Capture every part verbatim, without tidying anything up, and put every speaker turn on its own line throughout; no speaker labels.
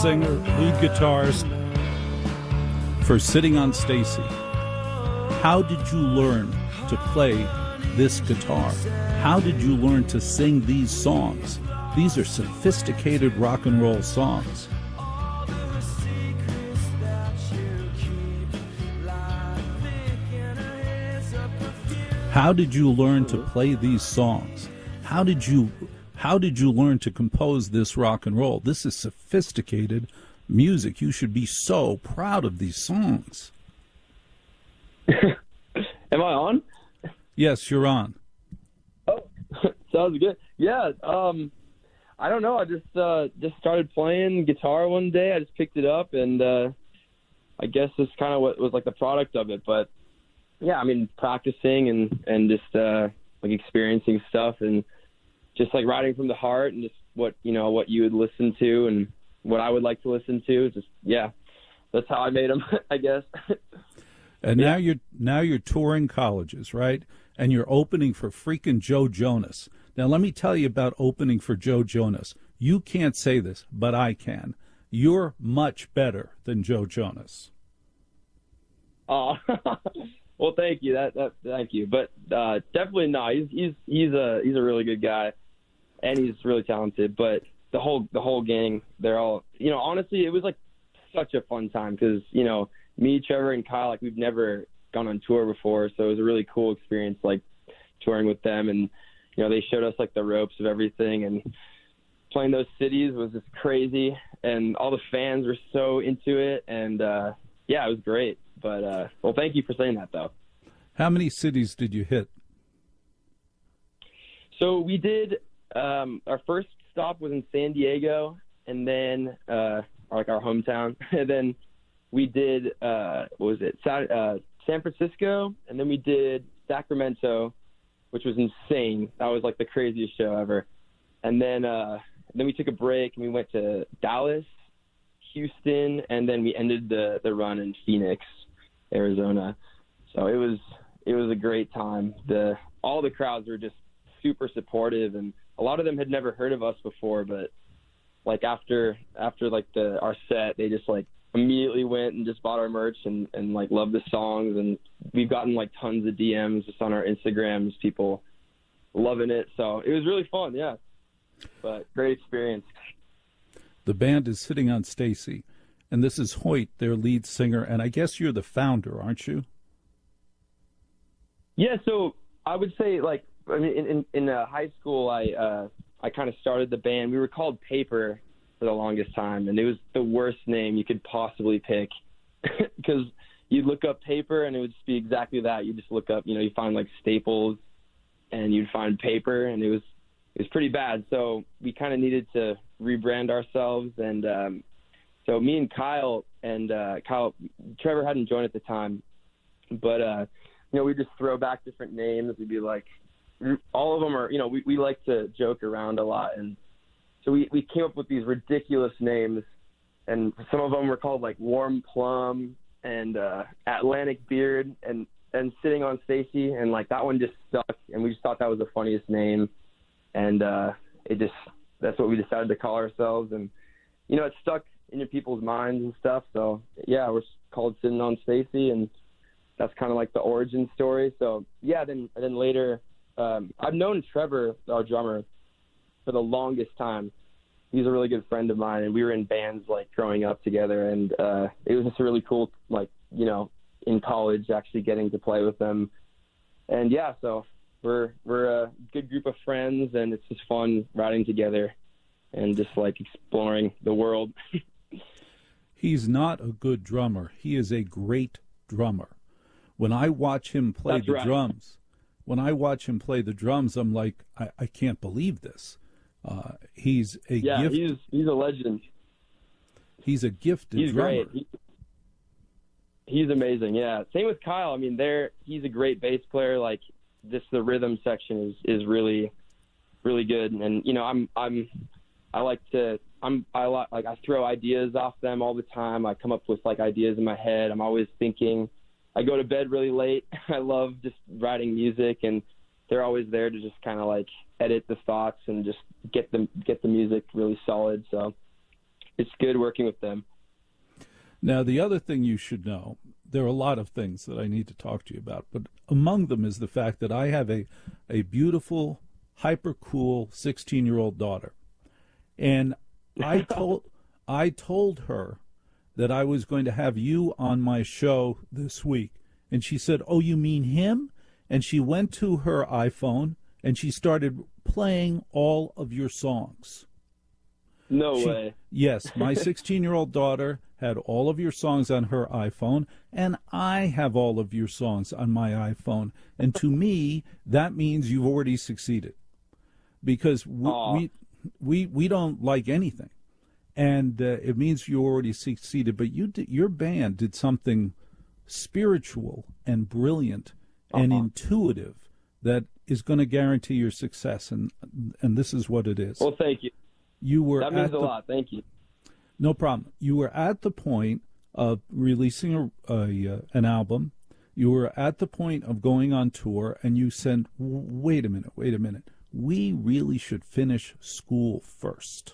singer, lead guitarist for Sitting on Stacy. How did you learn to play this guitar? How did you learn to sing these songs? These are sophisticated rock and roll songs. How did you learn to play these songs? How did you how did you learn to compose this rock and roll? This is sophisticated music. You should be so proud of these songs.
Am I on?
Yes, you're on.
Oh, sounds good. Yeah, um, I don't know. I just uh, just started playing guitar one day. I just picked it up, and uh, I guess that's kind of what was like the product of it. But yeah, I mean, practicing and and just uh, like experiencing stuff, and just like writing from the heart, and just what you know what you would listen to, and what I would like to listen to. Just yeah, that's how I made them, I guess.
And now you're now you're touring colleges, right? And you're opening for freaking Joe Jonas. Now let me tell you about opening for Joe Jonas. You can't say this, but I can. You're much better than Joe Jonas.
Oh, well, thank you. That, that thank you. But uh, definitely not. He's he's he's a he's a really good guy, and he's really talented. But the whole the whole gang, they're all, you know. Honestly, it was like such a fun time because you know me, Trevor, and Kyle, like we've never gone on tour before, so it was a really cool experience, like touring with them, and you know they showed us like the ropes of everything, and playing those cities was just crazy, and all the fans were so into it, and uh, yeah, it was great. But uh, well, thank you for saying that, though.
How many cities did you hit?
So we did. Um, our first stop was in San Diego, and then uh, like our hometown, and then we did uh, what was it? Sa- uh, San Francisco, and then we did Sacramento, which was insane. That was like the craziest show ever. And then uh, then we took a break and we went to Dallas, Houston, and then we ended the, the run in Phoenix, Arizona. So it was it was a great time. The all the crowds were just super supportive, and a lot of them had never heard of us before, but like after after like the our set, they just like immediately went and just bought our merch and, and like loved the songs, and we've gotten like tons of D Ms just on our Instagrams, people loving it. So it was really fun, yeah. But great experience.
The band is Sitting on Stacy, and this is Hoyt, their lead singer, and I guess you're the founder, aren't you?
Yeah, so I would say like I mean in in, in uh, high school I uh, I kind of started the band. We were called Paper for the longest time, and it was the worst name you could possibly pick because you'd look up paper and it would just be exactly that. You just look up, you know, you find like staples and you'd find paper, and it was it was pretty bad. So we kind of needed to rebrand ourselves, and um, so me and Kyle and uh, Kyle Trevor hadn't joined at the time, but uh, you know, we just throw back different names. We'd be like, all of them are, you know, we we like to joke around a lot, and so we, we came up with these ridiculous names, and some of them were called like Warm Plum and uh, Atlantic Beard and, and Sitting on Stacy, and like that one just stuck, and we just thought that was the funniest name, and uh, it just that's what we decided to call ourselves, and you know it stuck in people's minds and stuff. So yeah, we're called Sitting on Stacy, and that's kind of like the origin story. So yeah, then then later um, I've known Trevor, our drummer, for the longest time. He's a really good friend of mine, and we were in bands like growing up together, and uh it was just really cool, like, you know, in college actually getting to play with them. And yeah, so we're we're a good group of friends, and it's just fun riding together and just like exploring the world.
He's not a good drummer. He is a great drummer. When I watch him play
That's
the
right.
drums, when I watch him play the drums, I'm like, I, I can't believe this. Uh, he's a
yeah,
gift.
he's he's a legend.
He's a gifted
He's
drummer.
great. He, he's amazing. Yeah. Same with Kyle. I mean, there he's a great bass player. Like, just the rhythm section is, is really, really good. And you know, I'm I'm I like to I'm I like like I throw ideas off them all the time. I come up with like ideas in my head. I'm always thinking. I go to bed really late. I love just writing music, and they're always there to just kind of like edit the thoughts and just get them get the music really solid. So it's good working with them.
Now, the other thing you should know, there are a lot of things that I need to talk to you about, but among them is the fact that I have a, a beautiful, hyper cool sixteen-year-old daughter. And I told I told her that I was going to have you on my show this week. And she said, "Oh, you mean him?" And she went to her iPhone and she started playing all of your songs.
No
she,
way.
Yes, my sixteen-year-old daughter had all of your songs on her iPhone, and I have all of your songs on my iPhone. And to me, that means you've already succeeded, because we we, we, we don't like anything, and uh, it means you already succeeded. But you did, your band did something spiritual and brilliant and uh-huh. intuitive that is going to guarantee your success, and and this is what it is.
Well, thank you.
You were
that means
at
a
the,
lot. Thank you.
No problem. You were at the point of releasing a, a uh, an album. You were at the point of going on tour, and you said, "Wait a minute, wait a minute. We really should finish school first."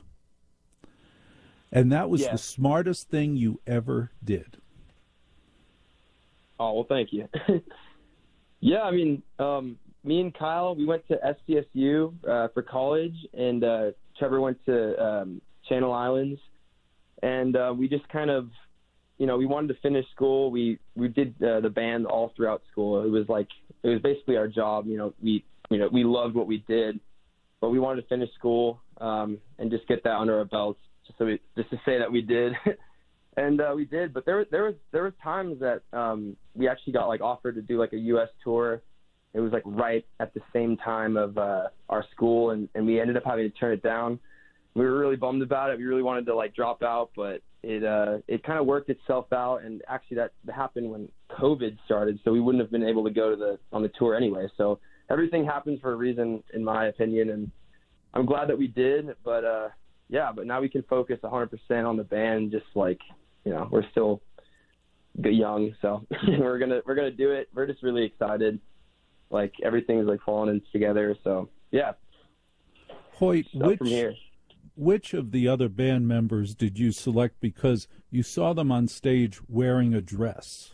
And that was
yeah.
the smartest thing you ever did.
Oh, well, thank you. yeah, I mean, um, me and Kyle, we went to S D S U uh, for college, and uh, Trevor went to um, Channel Islands. And uh, we just kind of, you know, we wanted to finish school. We we did uh, the band all throughout school. It was like, it was basically our job. You know, we you know we loved what we did, but we wanted to finish school um, and just get that under our belts, just so we, just to say that we did. And uh, we did. But there there was there was times that um, we actually got like offered to do like a U S tour. It was like right at the same time of uh, our school, and, and we ended up having to turn it down. We were really bummed about it. We really wanted to like drop out, but it uh, it kind of worked itself out. And actually, that happened when COVID started, so we wouldn't have been able to go to the on the tour anyway. So everything happens for a reason, in my opinion, and I'm glad that we did. But uh, yeah, but now we can focus one hundred percent on the band. Just like, you know, we're still young, so we're gonna we're gonna do it. We're just really excited. Like everything is like falling in together. So yeah.
Hoyt, which
from here.
Which of the other band members did you select because you saw them on stage wearing a dress?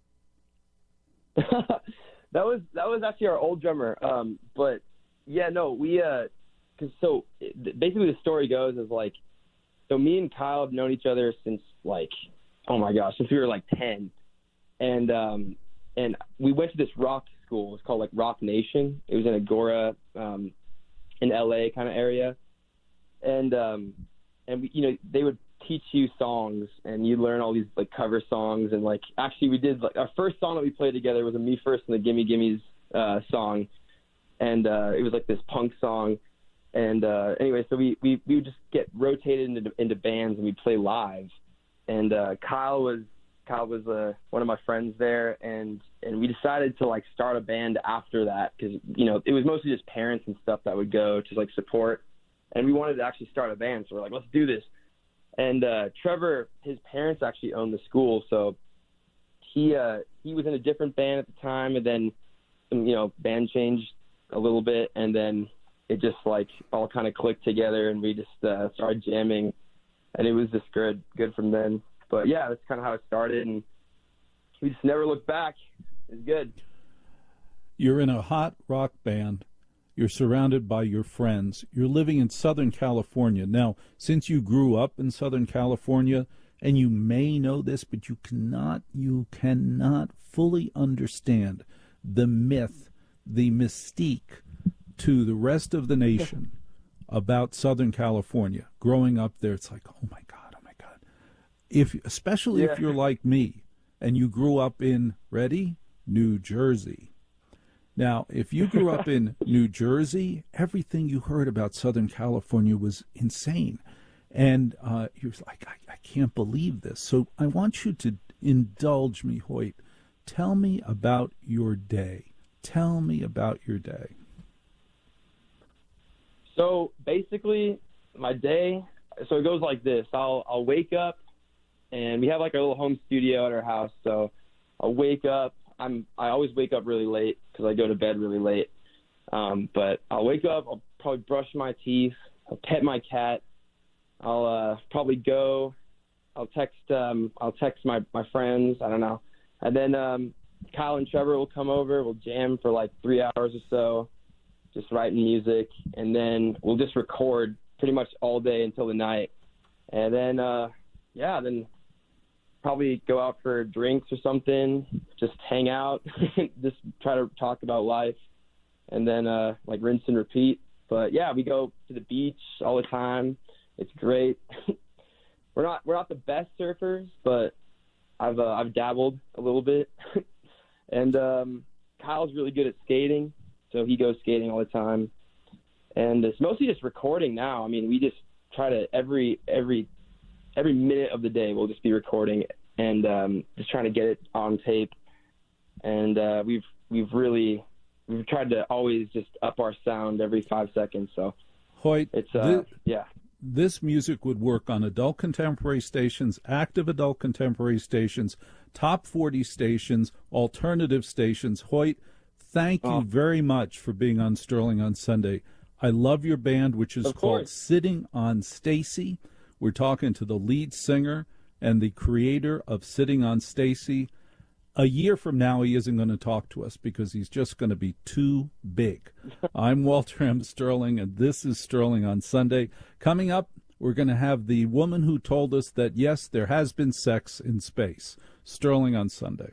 that was that was actually our old drummer. Um, but yeah, no, we uh, cause so basically the story goes is like, so me and Kyle have known each other since like, oh my gosh, since we were like ten, and um, and we went to this rock school. It's called like Rock Nation. It was in Agora, um, in L A kind of area. And, um, and we, you know, they would teach you songs, and you learn all these like cover songs. And like, actually we did like our first song that we played together was a Me First and the Gimme Gimmes, uh, song. And, uh, it was like this punk song. And, uh, anyway, so we, we, we would just get rotated into, into bands, and we'd play live. And, uh, Kyle was, Kyle was, uh, one of my friends there. And, and we decided to like start a band after that. Cause, you know, it was mostly just parents and stuff that would go to like support. And we wanted to actually start a band, so we're like, let's do this. And uh, Trevor, his parents actually owned the school, so he uh, he was in a different band at the time, and then, you know, band changed a little bit, and then it just like all kind of clicked together, and we just uh, started jamming, and it was just good, good from then. But yeah, that's kind of how it started, and we just never looked back. It was good.
You're in a hot rock band. You're surrounded by your friends. You're living in Southern California. Now, since you grew up in Southern California, and you may know this, but you cannot, you cannot fully understand the myth, the mystique to the rest of the nation about Southern California. Growing up there, it's like, oh my God, oh my God. If, especially
yeah.
if you're like me, and you grew up in, ready, New Jersey. Now, if you grew up in New Jersey, everything you heard about Southern California was insane. And uh, you're like, I, I can't believe this. So I want you to indulge me, Hoyt. Tell me about your day. Tell me about your day.
So basically, my day, so it goes like this. I'll I'll wake up, and we have like a little home studio at our house. So I'll wake up. I'm I always wake up really late because I go to bed really late. Um, but I'll wake up. I'll probably brush my teeth. I'll pet my cat. I'll uh, probably go. I'll text. Um, I'll text my, my friends. I don't know, and then um, Kyle and Trevor will come over. We'll jam for like three hours or so, just writing music, and then we'll just record pretty much all day until the night, and then uh, yeah, then probably go out for drinks or something, just hang out, just try to talk about life, and then uh, like rinse and repeat. But yeah, we go to the beach all the time. It's great. We're not we're not the best surfers, but I've uh, I've dabbled a little bit, and um, Kyle's really good at skating, so he goes skating all the time, and it's mostly just recording now. I mean, we just try to every every every minute of the day we'll just be recording and um, just trying to get it on tape, and uh, we've we've really we've tried to always just up our sound every five seconds. So
Hoyt,
it's uh,
this,
yeah.
This music would work on adult contemporary stations, active adult contemporary stations, top forty stations, alternative stations. Hoyt, thank
oh.
you very much for being on Sterling on Sunday. I love your band, which is
of
called
course.
Sitting on Stacy. We're talking to the lead singer and the creator of Sitting on Stacy. A year from now, he isn't going to talk to us because he's just going to be too big. I'm Walter M. Sterling, and this is Sterling on Sunday. Coming up, we're going to have the woman who told us that, yes, there has been sex in space. Sterling on Sunday.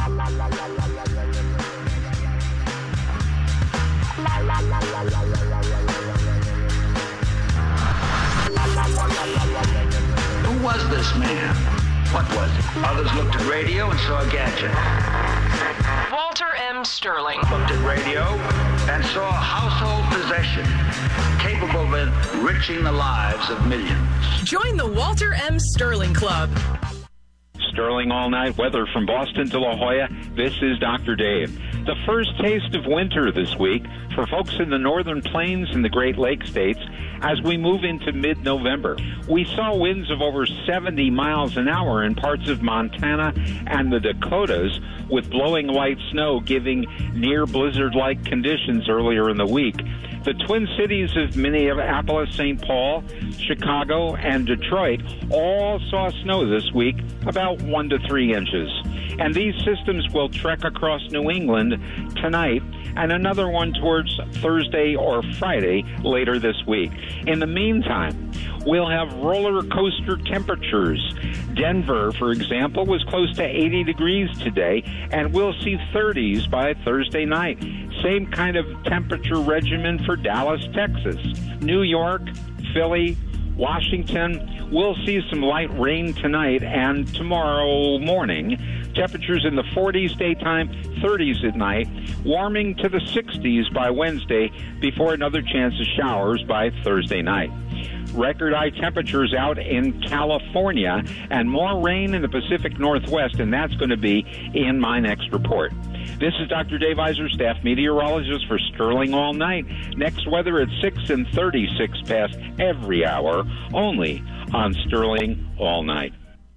Who was this man? What was it? Others looked at radio and saw a gadget.
Walter M. Sterling.
Looked at radio and saw a household possession capable of enriching the lives of millions.
Join the Walter M. Sterling Club.
Sterling All Night weather from Boston to La Jolla. This is Doctor Dave. The first taste of winter this week for folks in the northern plains and the Great Lakes states as we move into mid-November. We saw winds of over seventy miles an hour in parts of Montana and the Dakotas, with blowing white snow giving near blizzard-like conditions earlier in the week. The Twin Cities of Minneapolis, Saint Paul, Chicago, and Detroit all saw snow this week, about one to three inches. And these systems will trek across New England tonight, and another one towards Thursday or Friday later this week. In the meantime, we'll have roller coaster temperatures. Denver, for example, was close to eighty degrees today, and we'll see thirties by Thursday night. Same kind of temperature regimen for Dallas, Texas. New York, Philly, Washington, we'll see some light rain tonight and tomorrow morning. Temperatures in the forties daytime, thirties at night, warming to the sixties by Wednesday before another chance of showers by Thursday night. Record high temperatures out in California and more rain in the Pacific Northwest, and that's going to be in my next report. This is Doctor Dave Iser, staff meteorologist for Sterling All Night. Next weather at six and thirty-six past every hour, only on Sterling All Night.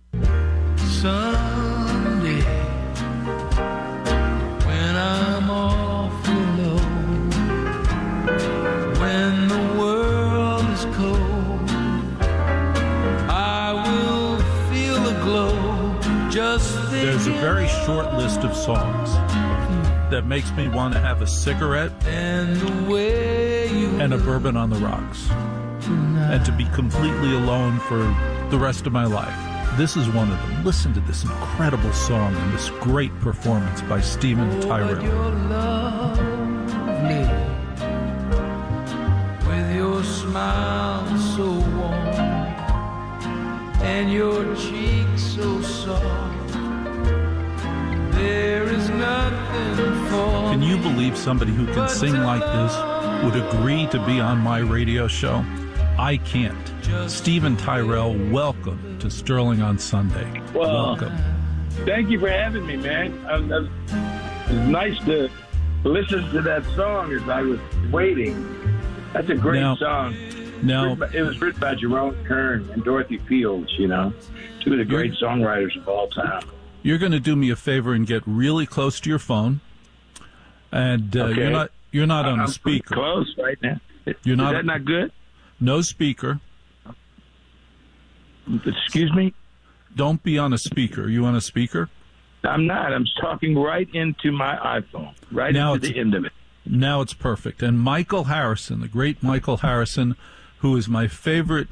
Someday, when I'm awful low, when the world is cold, I will feel a glow. Just
There's a very short list of songs that makes me want to have a cigarette
and, the way you
and a bourbon on the rocks
tonight.
and to be completely alone for the rest of my life. This is one of them. Listen to this incredible song and this great performance by Steven
Oh,
Tyrell.
but you're lovely, with your smile so warm and your cheeks so soft. There is nothing for
Can you
me
believe somebody who can
but
sing
to
like this would agree to be on my radio show? I can't. Steven Tyrell, welcome to Sterling on Sunday.
Well,
welcome.
Thank you for having me, man. Um, uh, It's nice to listen to that song as I was waiting. That's a great
Now-
song.
Now,
It was written by Jerome Kern and Dorothy Fields, you know, two of the great songwriters of all time.
you're going to do me a favor and get really close to your phone, and uh,
Okay.
you're not you're not on
I'm
a speaker.
close right now.
You're not-
Is that not good?
No speaker.
Excuse me?
Don't be on a speaker. Are you on a speaker?
I'm not. I'm talking right into my iPhone, right
now
into the end of it.
Now it's perfect. And Michael Harrison, the great Michael Harrison, who is my favorite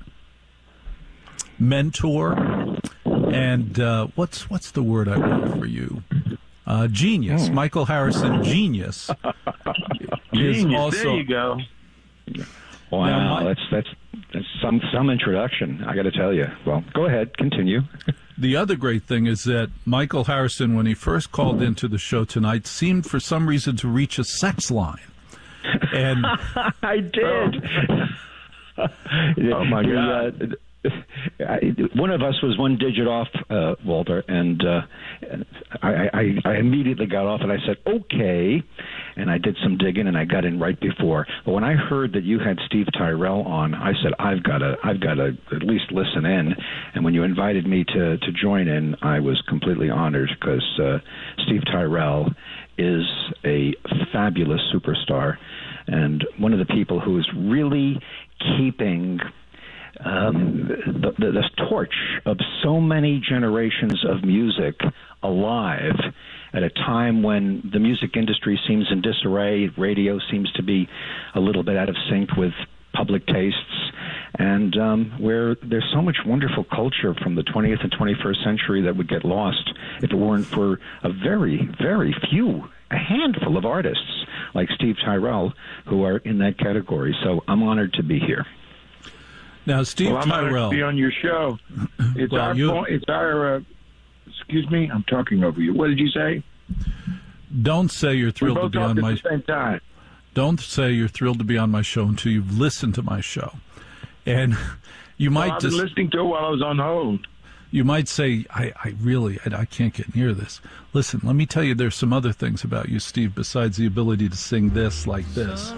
mentor, and uh, what's what's the word I want for you? Uh, genius. Mm. Michael Harrison, genius.
Genius.
Is also,
there you go.
Wow,
now,
that's that's that's some some introduction. I got to tell you. Well, go ahead, continue.
The other great thing is that Michael Harrison, when he first called into the show tonight, seemed for some reason to reach a sex line. And
I did.
Oh, oh my God.
Uh, I, one of us was one digit off, uh, Walter, and uh, I, I, I immediately got off and I said, okay, and I did some digging and I got in right before. But when I heard that you had Steve Tyrell on, I said, I've got to, I've got to at least listen in. And when you invited me to, to join in, I was completely honored because uh, Steve Tyrell is a fabulous superstar and one of the people who is really keeping Um, the, the, the torch of so many generations of music alive at a time when the music industry seems in disarray, radio seems to be a little bit out of sync with public tastes, and um, where there's so much wonderful culture from the twentieth and twenty-first century that would get lost if it weren't for a very, very few, a handful of artists like Steve Tyrell who are in that category. So I'm honored to be here.
Now, Steve
well, I'm
Tyrell.
to be on your show. It's
well,
our.
you,
Point, it's our. Uh, excuse me, I'm talking over you. What did you say?
Don't say you're thrilled
we
to
both
be on
at
my.
the same time.
Don't say you're thrilled to be on my show until you've listened to my show, and you
well,
might
I've
just
been listening to it while I was on hold.
You might say, I, I really, I, I can't get near this. Listen, let me tell you, there's some other things about you, Steve, besides the ability to sing this like this,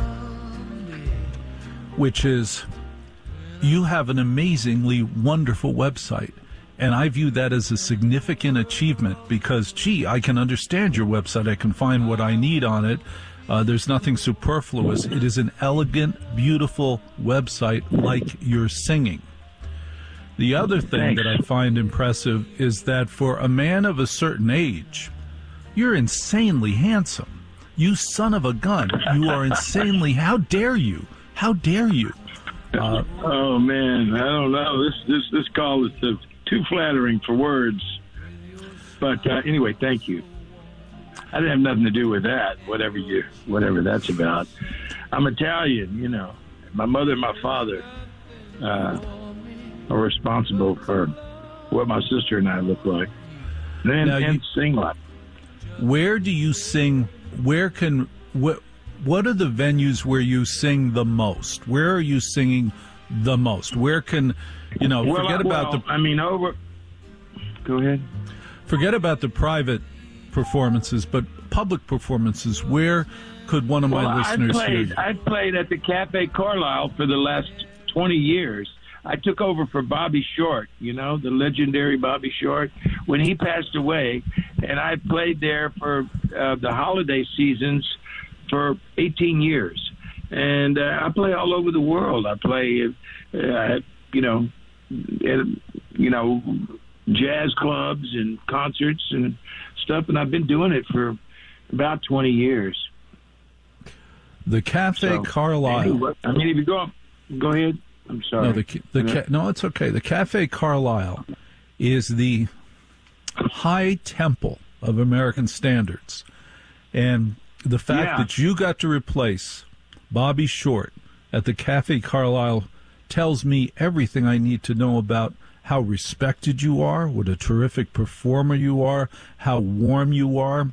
which is. You have an amazingly wonderful website, and I view that as a significant achievement because, gee, I can understand your website. I can find what I need on it. Uh, there's nothing superfluous. It is an elegant, beautiful website like your singing. The other thing
Thanks.
that I find impressive is that for a man of a certain age, you're insanely handsome. You son of a gun. You are insanely, how dare you? How dare you?
Uh, oh man, I don't know. This this this call is uh, too flattering for words. But uh, anyway, thank you. I didn't have nothing to do with that. Whatever you, whatever that's about. I'm Italian, you know. My mother and my father uh, are responsible for what my sister and I look like, and,
now
and
you,
sing like.
Where do you sing? Where can what? What are the venues where you sing the most? Where are you singing the most? Where can, you know,
well,
forget
I, well,
about the...
I mean, over... Go ahead.
Forget about the private performances, but public performances. Where could one of
well,
my listeners
I played,
hear you?
I played at the Cafe Carlisle for the last twenty years. I took over for Bobby Short, you know, the legendary Bobby Short, when he passed away. And I played there for uh, the holiday seasons for eighteen years, and uh, I play all over the world. I play, uh, you know, at, you know, jazz clubs and concerts and stuff, and I've been doing it for about twenty years.
The Cafe
so,
Carlisle.
Anyway, I mean, if you go up, go ahead. I'm sorry.
No, the, the ca- no, it's okay. The Cafe Carlisle is the high temple of American standards, and the fact
yeah.
that you got to replace Bobby Short at the Cafe Carlisle tells me everything I need to know about how respected you are, what a terrific performer you are, how warm you are.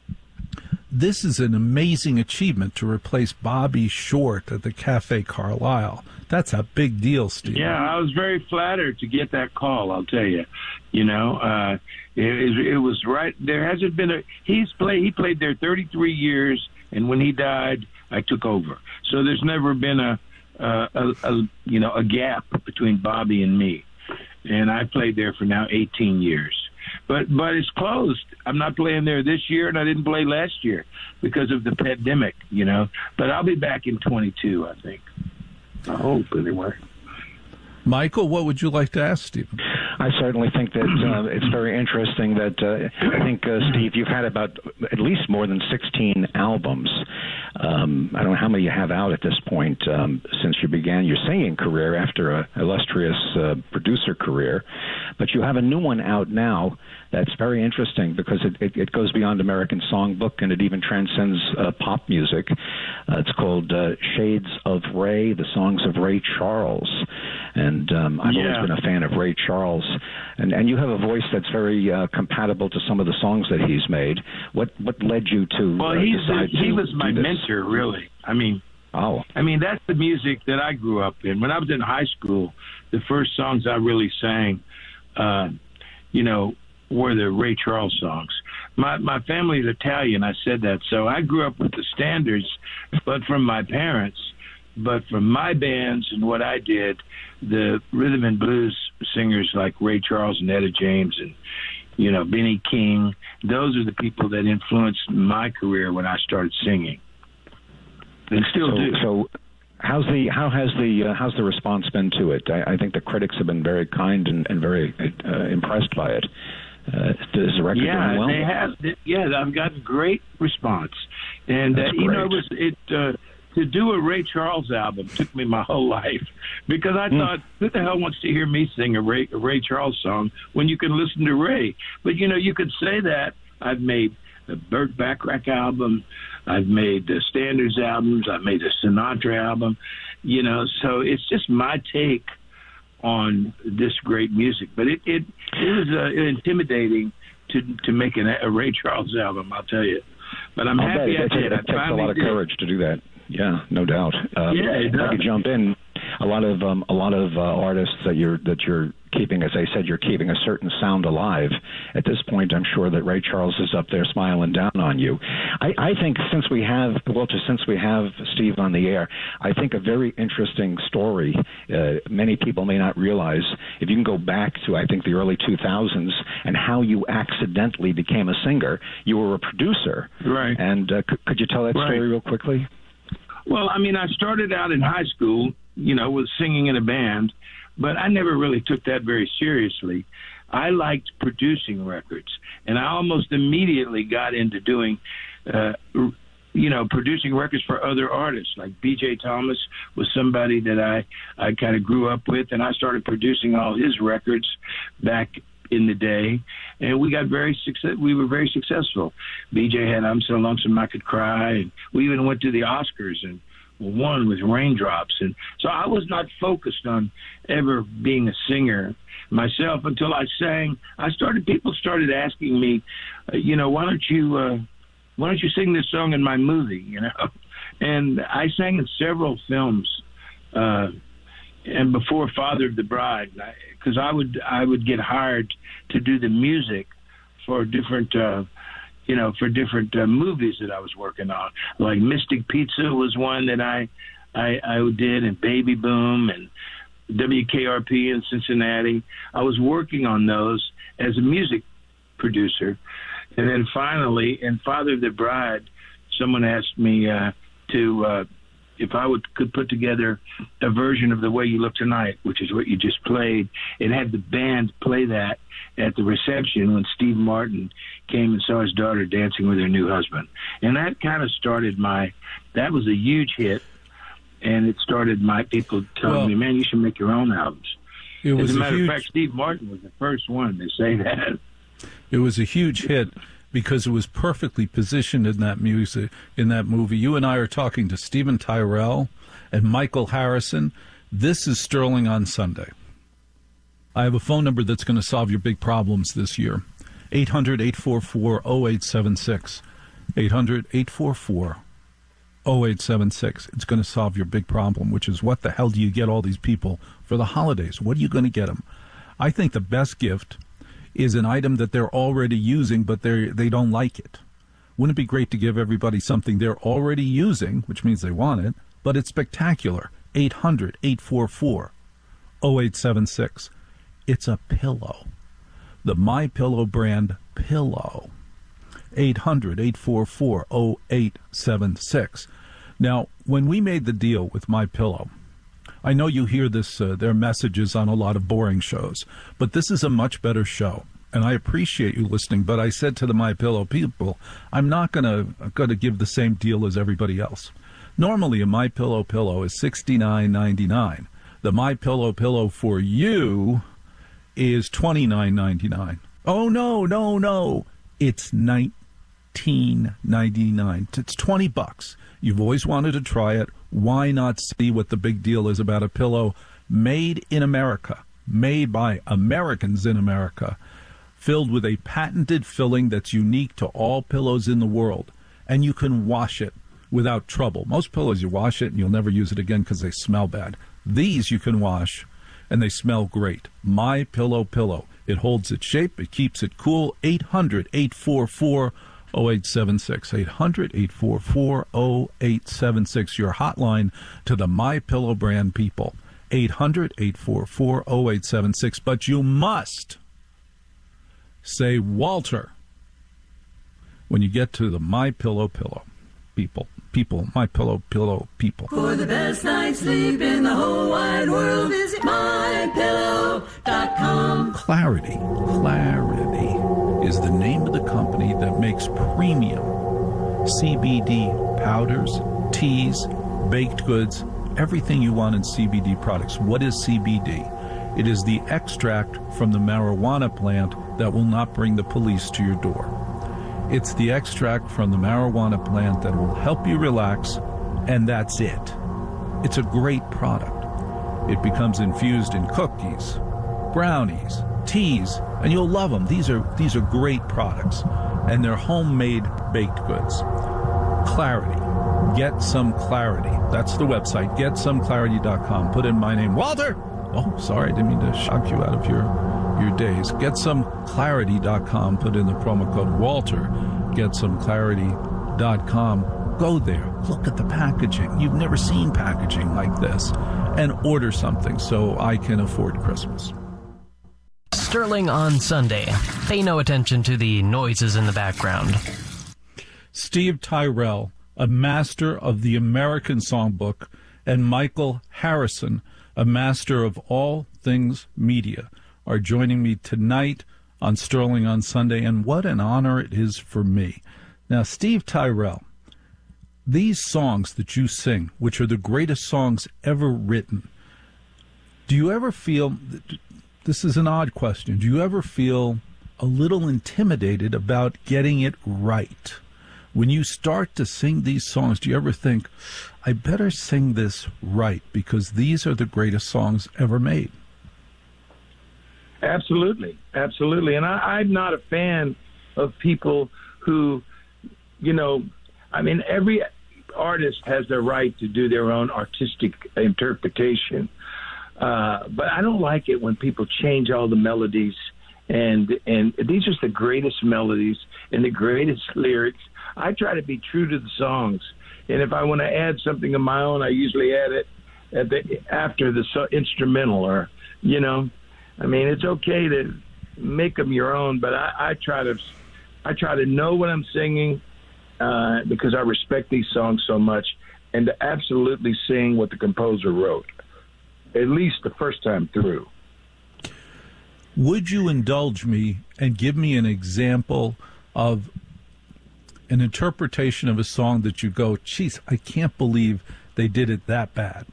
This is an amazing achievement to replace Bobby Short at the Cafe Carlisle. That's a big deal, Steve.
Yeah, I was very flattered to get that call, I'll tell you. You know, uh, it, it was right. There hasn't been a – he's played, he played there thirty-three years, and when he died, I took over. So there's never been a, a, a, a you know, a gap between Bobby and me. And I played there for now eighteen years. But but it's closed. I'm not playing there this year, and I didn't play last year because of the pandemic, you know. But I'll be back in twenty-two, I think. I hope, anyway.
Michael, what would you like to ask Stephen?
I certainly think that uh, it's very interesting that uh, I think, uh, Steve, you've had about at least more than sixteen albums. Um, I don't know how many you have out at this point um, since you began your singing career after an illustrious uh, producer career. But you have a new one out now that's very interesting because it, it, it goes beyond American Songbook and it even transcends uh, pop music. Uh, it's called uh, Shades of Ray, the songs of Ray Charles. And um, I've
yeah.
always been a fan of Ray Charles. And, and you have a voice that's very uh, compatible to some of the songs that he's made. What what led you to
Well,
uh,
he's
decide
he
to
was my
do this?
mentor, really. I mean,
oh.
I mean, that's the music that I grew up in. When I was in high school, the first songs I really sang, uh, you know, were the Ray Charles songs. My my family is Italian, I said that. So I grew up with the standards, but from my parents. But from my bands and what I did, the rhythm and blues singers like Ray Charles and Etta James and, you know, Benny King, those are the people that influenced my career when I started singing. And still
so,
do. So
how's the how has the uh, how's the response been to it? I, I think the critics have been very kind and, and very uh, impressed by it. Uh, is the record
yeah,
doing well?
they have. Yeah, I've gotten great response, and uh, you know, it was it. Uh, To do a Ray Charles album took me my whole life because I mm. thought, who the hell wants to hear me sing a Ray, a Ray Charles song when you can listen to Ray? But, you know, you could say that. I've made a Burt Bacharach album. I've made the Standards albums. I've made a Sinatra album. You know, so it's just my take on this great music. But it, it, it was uh, intimidating to to make an, a Ray Charles album, I'll tell you. But I'm
I'll
happy
bet.
I did.
It, it takes a lot of
did.
courage to do that. Yeah, no doubt. Um,
yeah, it
if I could jump in, a lot of um, a lot of uh, artists that you're that you're keeping, as I said, you're keeping a certain sound alive. At this point, I'm sure that Ray Charles is up there smiling down on you. I, I think since we have Walter, since we have Steve on the air, I think a very interesting story. Uh, many people may not realize if you can go back to I think the early two thousands and how you accidentally became a singer. You were a producer,
right?
And uh, c- could you tell that
right.
story real quickly?
Well, I mean, I started out in high school, you know, with singing in a band, but I never really took that very seriously. I liked producing records, and I almost immediately got into doing, uh, you know, producing records for other artists. Like B J Thomas was somebody that I, I kind of grew up with, and I started producing all his records back in the day, and we got very success. We were very successful. B J had "I'm So Lonesome I Could Cry," and we even went to the Oscars and won with "Raindrops." And so I was not focused on ever being a singer myself until I sang. I started. People started asking me, uh, you know, why don't you, uh, why don't you sing this song in my movie? You know, and I sang in several films. Uh, And before Father of the Bride, because I, I would I would get hired to do the music for different, uh, you know, for different uh, movies that I was working on. Like Mystic Pizza was one that I, I I did, and Baby Boom, and W K R P in Cincinnati. I was working on those as a music producer, and then finally, in Father of the Bride, someone asked me uh, to. Uh, if I would could put together a version of The Way You Look Tonight, which is what you just played, and had the band play that at the reception when Steve Martin came and saw his daughter dancing with her new husband. And that kind of started my, that was a huge hit, and it started my people telling
well,
me, man, you should make your own albums.
It was
As a
a
matter
huge,
of fact, Steve Martin was the first one to say that.
It was a huge hit because it was perfectly positioned in that music, in that movie. You and I are talking to Steven Tyrell and Michael Harrison. This is Sterling on Sunday. I have a phone number that's going to solve your big problems this year. eight hundred, eight four four, oh eight seven six. eight hundred, eight four four, oh eight seven six. It's going to solve your big problem, which is what the hell do you get all these people for the holidays? What are you going to get them? I think the best gift is an item that they're already using, but they they don't like it. Wouldn't it be great to give everybody something they're already using, which means they want it, but it's spectacular? eight hundred, eight four four, oh eight seven six. It's a pillow. The MyPillow brand pillow. eight hundred, eight four four, oh eight seven six. Now, when we made the deal with MyPillow, I know you hear this, uh, their messages on a lot of boring shows, but this is a much better show. And I appreciate you listening, but I said to the My Pillow people, I'm not going to going to give the same deal as everybody else. Normally, a My Pillow pillow is sixty-nine ninety-nine. The My Pillow pillow for you is twenty-nine ninety-nine. Oh, no, no, no. It's nineteen ninety-nine. It's twenty bucks. You've always wanted to try it. Why not see what the big deal is about a pillow made in America, made by Americans in America, filled with a patented filling that's unique to all pillows in the world, and you can wash it without trouble. Most pillows, you wash it and you'll never use it again because they smell bad. These you can wash, and they smell great. My Pillow pillow. It holds its shape. It keeps it cool. eight hundred, eight four four, oh eight seven six. eight hundred, eight four four, oh eight seven six. Your hotline to the My Pillow brand people. eight hundred, eight four four, oh eight seven six. But you must say Walter when you get to the My Pillow pillow people. People, My Pillow pillow people.
For the best night's sleep in the whole wide world, visit my pillow dot com.
Clarity. Clarity is the name of the company that makes premium C B D powders, teas, baked goods, everything you want in C B D products. What is C B D? It is the extract from the marijuana plant that will not bring the police to your door. It's the extract from the marijuana plant that will help you relax, and that's it. It's a great product. It becomes infused in cookies, brownies, teas, and you'll love them. These are these are great products, and they're homemade baked goods. Clarity. Get Some Clarity. That's the website, get some clarity dot com. Put in my name, Walter. Oh, sorry, I didn't mean to shock you out of your your days. get some clarity dot com. Put in the promo code Walter. get some clarity dot com. Go there. Look at the packaging. You've never seen packaging like this. And order something so I can afford Christmas.
Sterling on Sunday. Pay no attention to the noises in the background.
Steve Tyrell, a master of the American Songbook, and Michael Harrison, a master of all things media, are joining me tonight on Sterling on Sunday, and what an honor it is for me. Now, Steve Tyrell, these songs that you sing, which are the greatest songs ever written, do you ever feel, this is an odd question, do you ever feel a little intimidated about getting it right? When you start to sing these songs, do you ever think, I better sing this right because these are the greatest songs ever made?
Absolutely, absolutely. And I, I'm not a fan of people who, you know, I mean, every artist has the right to do their own artistic interpretation. Uh, but I don't like it when people change all the melodies. And, and these are the greatest melodies and the greatest lyrics. I try to be true to the songs. And if I want to add something of my own, I usually add it at the, after the so, instrumental or, you know. I mean, it's okay to make them your own, but I, I try to, I try to know what I'm singing uh, because I respect these songs so much, and to absolutely sing what the composer wrote, at least the first time through.
Would you indulge me and give me an example of an interpretation of a song that you go, geez, I can't believe they did it that bad?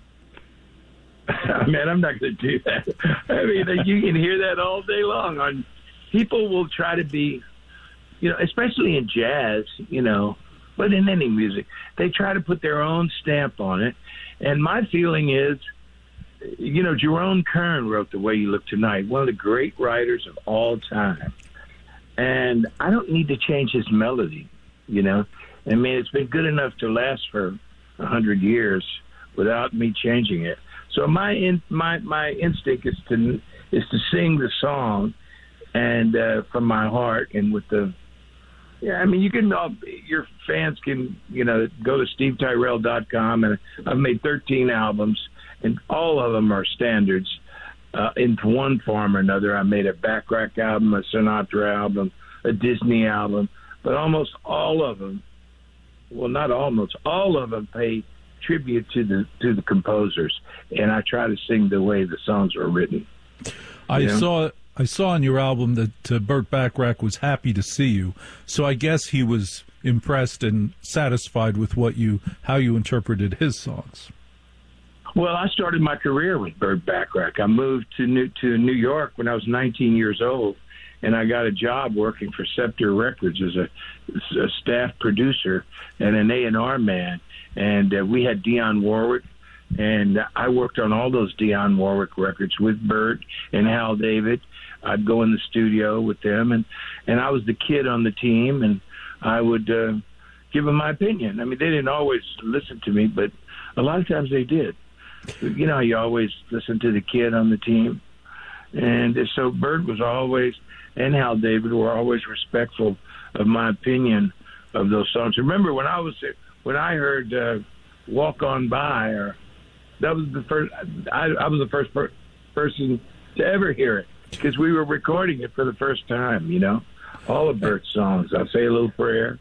Man, I'm not going to do that. I mean, you can hear that all day long. On people will try to be, you know, especially in jazz, you know, but in any music, they try to put their own stamp on it. And my feeling is, you know, Jerome Kern wrote The Way You Look Tonight, one of the great writers of all time. And I don't need to change his melody, you know. I mean, it's been good enough to last for a hundred years without me changing it. So my in, my my instinct is to is to sing the song, and uh, from my heart and with the, yeah. I mean, you can uh, your fans can you know go to steve tyrell dot com, and I've made thirteen albums, and all of them are standards uh, in one form or another. I made a Backrack album, a Sinatra album, a Disney album, but almost all of them, well, not almost all of them, pay tribute to the to the composers, and I try to sing the way the songs were written.
I
know?
saw I saw on your album that uh, Burt Bacharach was happy to see you, so I guess he was impressed and satisfied with what you how you interpreted his songs.
Well, I started my career with Burt Bacharach. I moved to New, to New York when I was nineteen years old, and I got a job working for Scepter Records as a, a staff producer and an A and R man. And uh, we had Dionne Warwick, and I worked on all those Dionne Warwick records with Burt and Hal David. I'd go in the studio with them, and, and I was the kid on the team, and I would uh, give them my opinion. I mean, they didn't always listen to me, but a lot of times they did. You know, you always listen to the kid on the team. And so Burt was always, and Hal David were always respectful of my opinion of those songs. Remember, when I was when I heard uh, "Walk On By," or that was the first. I, I was the first per- person to ever hear it because we were recording it for the first time. You know, all of Burt's songs. "I'll Say a Little Prayer."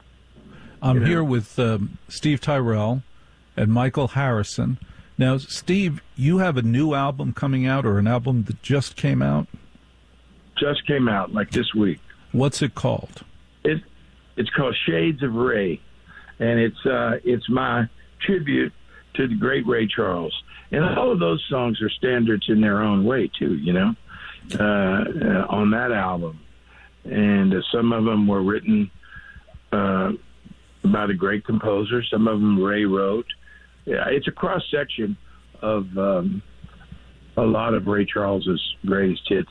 I'm
you know?
here with um, Steve Tyrell and Michael Harrison. Now, Steve, you have a new album coming out, or an album that just came out?
Just came out, like this week.
What's it called?
It it's called Shades of Ray, and it's uh, it's my tribute to the great Ray Charles. And all of those songs are standards in their own way too, you know, uh, uh, on that album. And uh, some of them were written uh, by the great composer. Some of them Ray wrote. Yeah, it's a cross section of um, a lot of Ray Charles's greatest hits,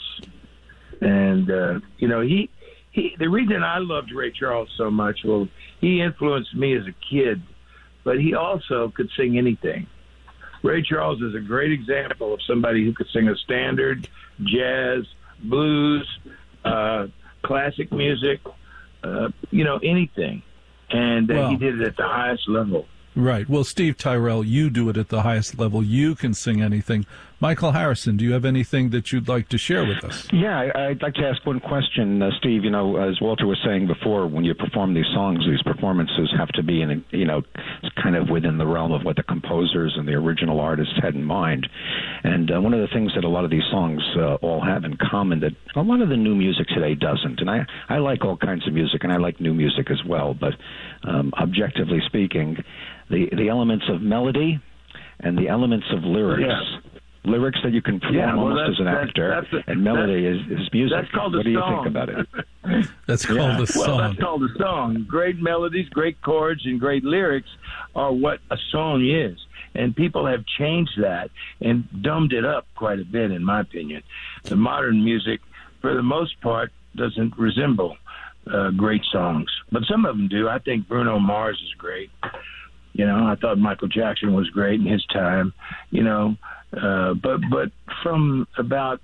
and uh, you know he he. The reason I loved Ray Charles so much, well, he influenced me as a kid, but he also could sing anything. Ray Charles is a great example of somebody who could sing a standard, jazz, blues, uh, classic music, uh, you know, anything, and uh,
Well,
he did it at the highest level.
Right. Well, Steve Tyrell, you do it at the highest level. You can sing anything. Michael Harrison, do you have anything that you'd like to share with us?
Yeah, I, I'd like to ask one question, uh, Steve. You know, as Walter was saying before, when you perform these songs, these performances have to be, in, you know, kind of within the realm of what the composers and the original artists had in mind. And uh, one of the things that a lot of these songs uh, all have in common that a lot of the new music today doesn't. And I, I like all kinds of music, and I like new music as well. But um, objectively speaking, the the elements of melody and the elements of lyrics.
Yeah.
Lyrics that you can perform
Yeah, well,
almost as an
that's-
actor,
that's a-
and melody is, is music.
That's called a
what do you
song.
think about it?
That's called
Yeah.
a song.
Well, that's called a song. Great melodies, great chords, and great lyrics are what a song is. And people have changed that and dumbed it up quite a bit, in my opinion. The modern music, for the most part, doesn't resemble uh, great songs. But some of them do. I think Bruno Mars is great. You know, I thought Michael Jackson was great in his time, you know. Uh, but but from about,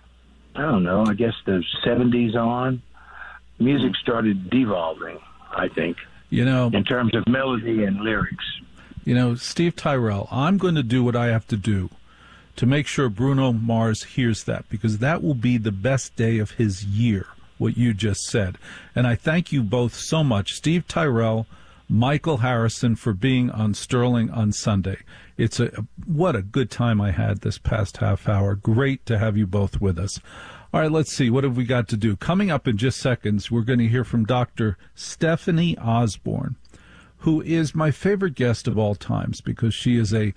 I don't know, I guess the seventies on, music started devolving, I think,
You know,
in terms of melody and lyrics.
You know, Steve Tyrell, I'm going to do what I have to do to make sure Bruno Mars hears that, because that will be the best day of his year, what you just said. And I thank you both so much, Steve Tyrell, Michael Harrison, for being on Sterling on Sunday. It's a what a good time I had this past half hour. Great to have you both with us. All right, let's see. What have we got to do? Coming up in just seconds, we're going to hear from Doctor Stephanie Osborne, who is my favorite guest of all times because she is a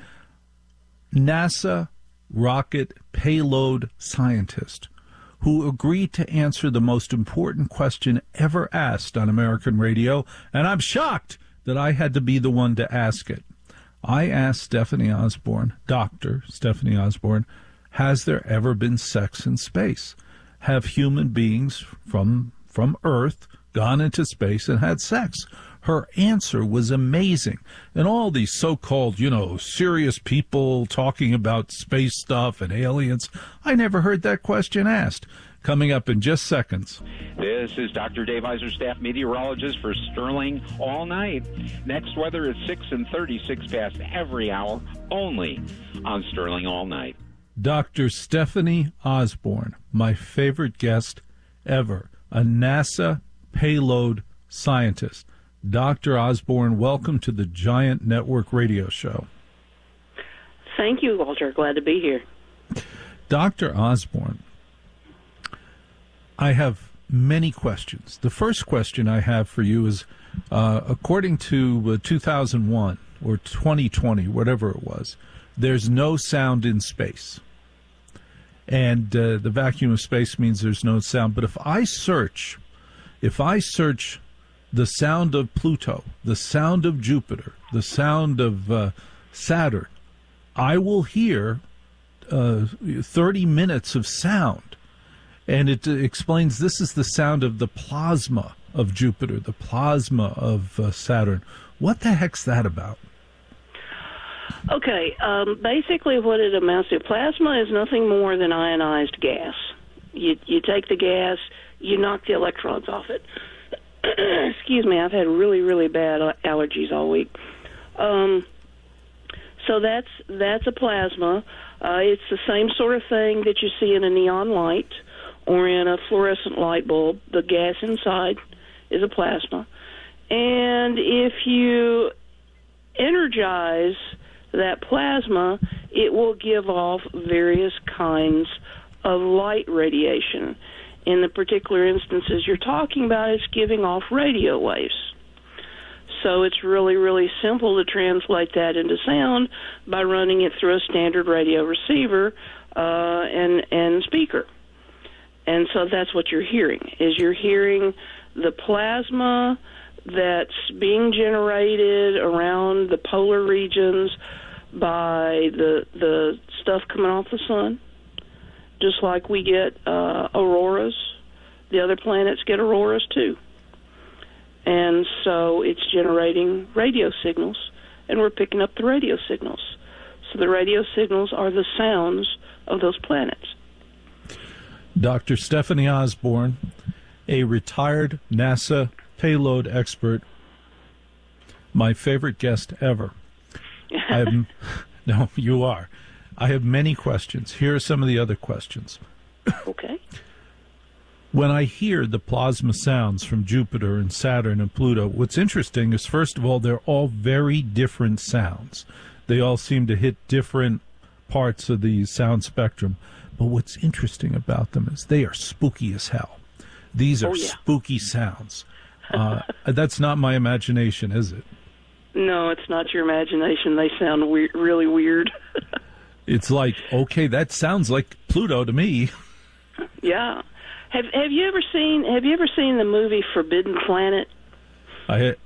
NASA rocket payload scientist who agreed to answer the most important question ever asked on American radio, and I'm shocked that I had to be the one to ask it. I asked Stephanie Osborne, Doctor Stephanie Osborne, has there ever been sex in space? Have human beings from from Earth gone into space and had sex? Her answer was amazing. And all these so-called, you know, serious people talking about space stuff and aliens, I never heard that question asked. Coming up in just seconds.
This is Doctor Dave Iser, staff meteorologist for Sterling All Night. Next weather is six and thirty-six past every hour, only on Sterling All Night.
Doctor Stephanie Osborne, my favorite guest ever, a NASA payload scientist. Doctor Osborne, welcome to the Giant Network Radio Show.
Thank you, Walter. Glad to be here.
Doctor Osborne, I have many questions. The first question I have for you is, uh, according to uh, two thousand one or twenty twenty, whatever it was, there's no sound in space. And uh, the vacuum of space means there's no sound. But if I search, if I search the sound of Pluto, the sound of Jupiter, the sound of uh, Saturn, I will hear uh, thirty minutes of sound. And it uh, explains this is the sound of the plasma of Jupiter, the plasma of uh, Saturn. What the heck's that about?
Okay, um, basically what it amounts to, plasma is nothing more than ionized gas. You, you take the gas, you knock the electrons off it. Excuse me, I've had really, really bad allergies all week. Um, so that's that's a plasma. Uh, it's the same sort of thing that you see in a neon light or in a fluorescent light bulb. The gas inside is a plasma. And if you energize that plasma, it will give off various kinds of light radiation. In the particular instances you're talking about, it's giving off radio waves. So it's really, really simple to translate that into sound by running it through a standard radio receiver uh, and, and speaker. And so that's what you're hearing, is you're hearing the plasma that's being generated around the polar regions by the the stuff coming off the sun, just like we get uh, auroras. The other planets get auroras too. And so it's generating radio signals, and we're picking up the radio signals. So the radio signals are the sounds of those planets.
Doctor Stephanie Osborne, a retired NASA payload expert, my favorite guest ever. I have, no, you are. I have many questions. Here are some of the other questions.
Okay.
When I hear the plasma sounds from Jupiter and Saturn and Pluto, what's interesting is, first of all, they're all very different sounds. They all seem to hit different parts of the sound spectrum. But what's interesting about them is they are spooky as hell. These are oh, yeah. spooky sounds. Uh, that's not my imagination, is it?
No, it's not your imagination. They sound we- really weird.
It's like, okay, that sounds like Pluto to me.
Yeah. Have Have you ever seen Have you ever seen the movie Forbidden Planet?
I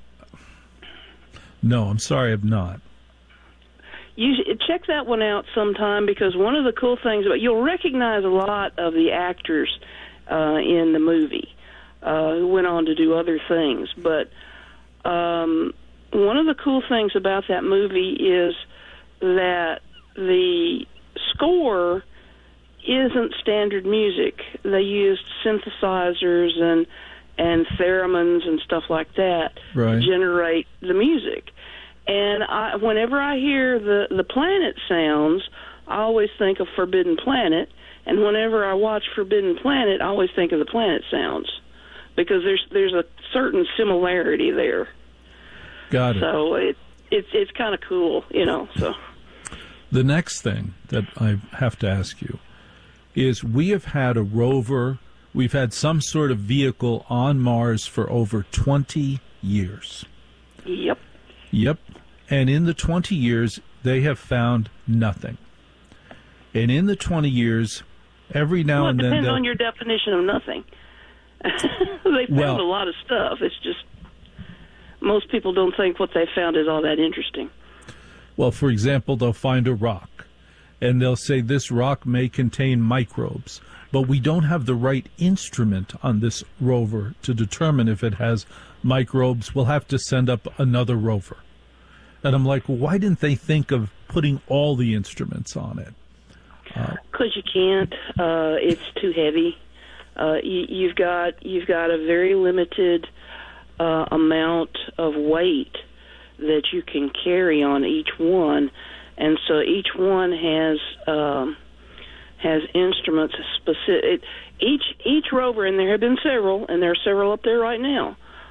no, I'm sorry, I've not.
You check that one out sometime, because one of the cool things about you'll recognize a lot of the actors uh, in the movie uh, who went on to do other things, but. Um, One of the cool things about that movie is that the score isn't standard music. They used synthesizers and and theremins and stuff like that
right.
to generate the music. And I, whenever I hear the, the planet sounds, I always think of Forbidden Planet. And whenever I watch Forbidden Planet, I always think of the planet sounds, because there's there's a certain similarity there.
Got it.
So it, it's it's kind of cool, you know. So
the next thing that I have to ask you is, we have had a rover, we've had some sort of vehicle on Mars for over twenty years.
Yep.
Yep. And in the twenty years, they have found nothing. And in the twenty years, every now
well,
and then...
It depends on your definition of nothing. They found
well,
a lot of stuff. It's just... most people don't think what they found is all that interesting.
Well, for example, they'll find a rock, and they'll say this rock may contain microbes, but we don't have the right instrument on this rover to determine if it has microbes. We'll have to send up another rover. And I'm like, well, why didn't they think of putting all the instruments on it?
Because uh, you can't. Uh, it's too heavy. Uh, you, you've got you've got a very limited Uh, amount of weight that you can carry on each one, and so each one has um, has instruments specific. Each each rover, and there have been several, and there are several up there right now,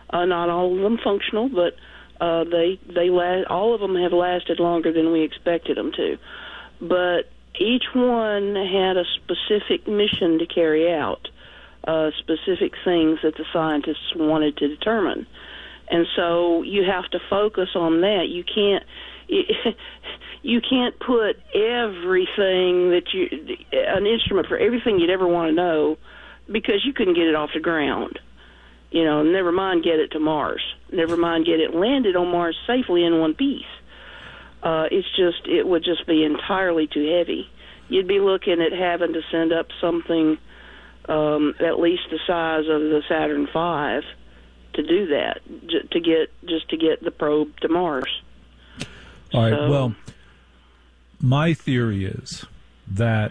Uh, not all of them functional, but uh, they they la- all of them have lasted longer than we expected them to. But each one had a specific mission to carry out, uh, specific things that the scientists wanted to determine. And so you have to focus on that. You can't you can't put everything that you an instrument for everything you'd ever want to know, because you couldn't get it off the ground. You know, never mind get it to Mars. Never mind get it landed on Mars safely in one piece. Uh, it's just it would just be entirely too heavy. You'd be looking at having to send up something um, at least the size of the Saturn five to do that, j- to get just to get the probe to Mars.
All right.
So,
well, my theory is that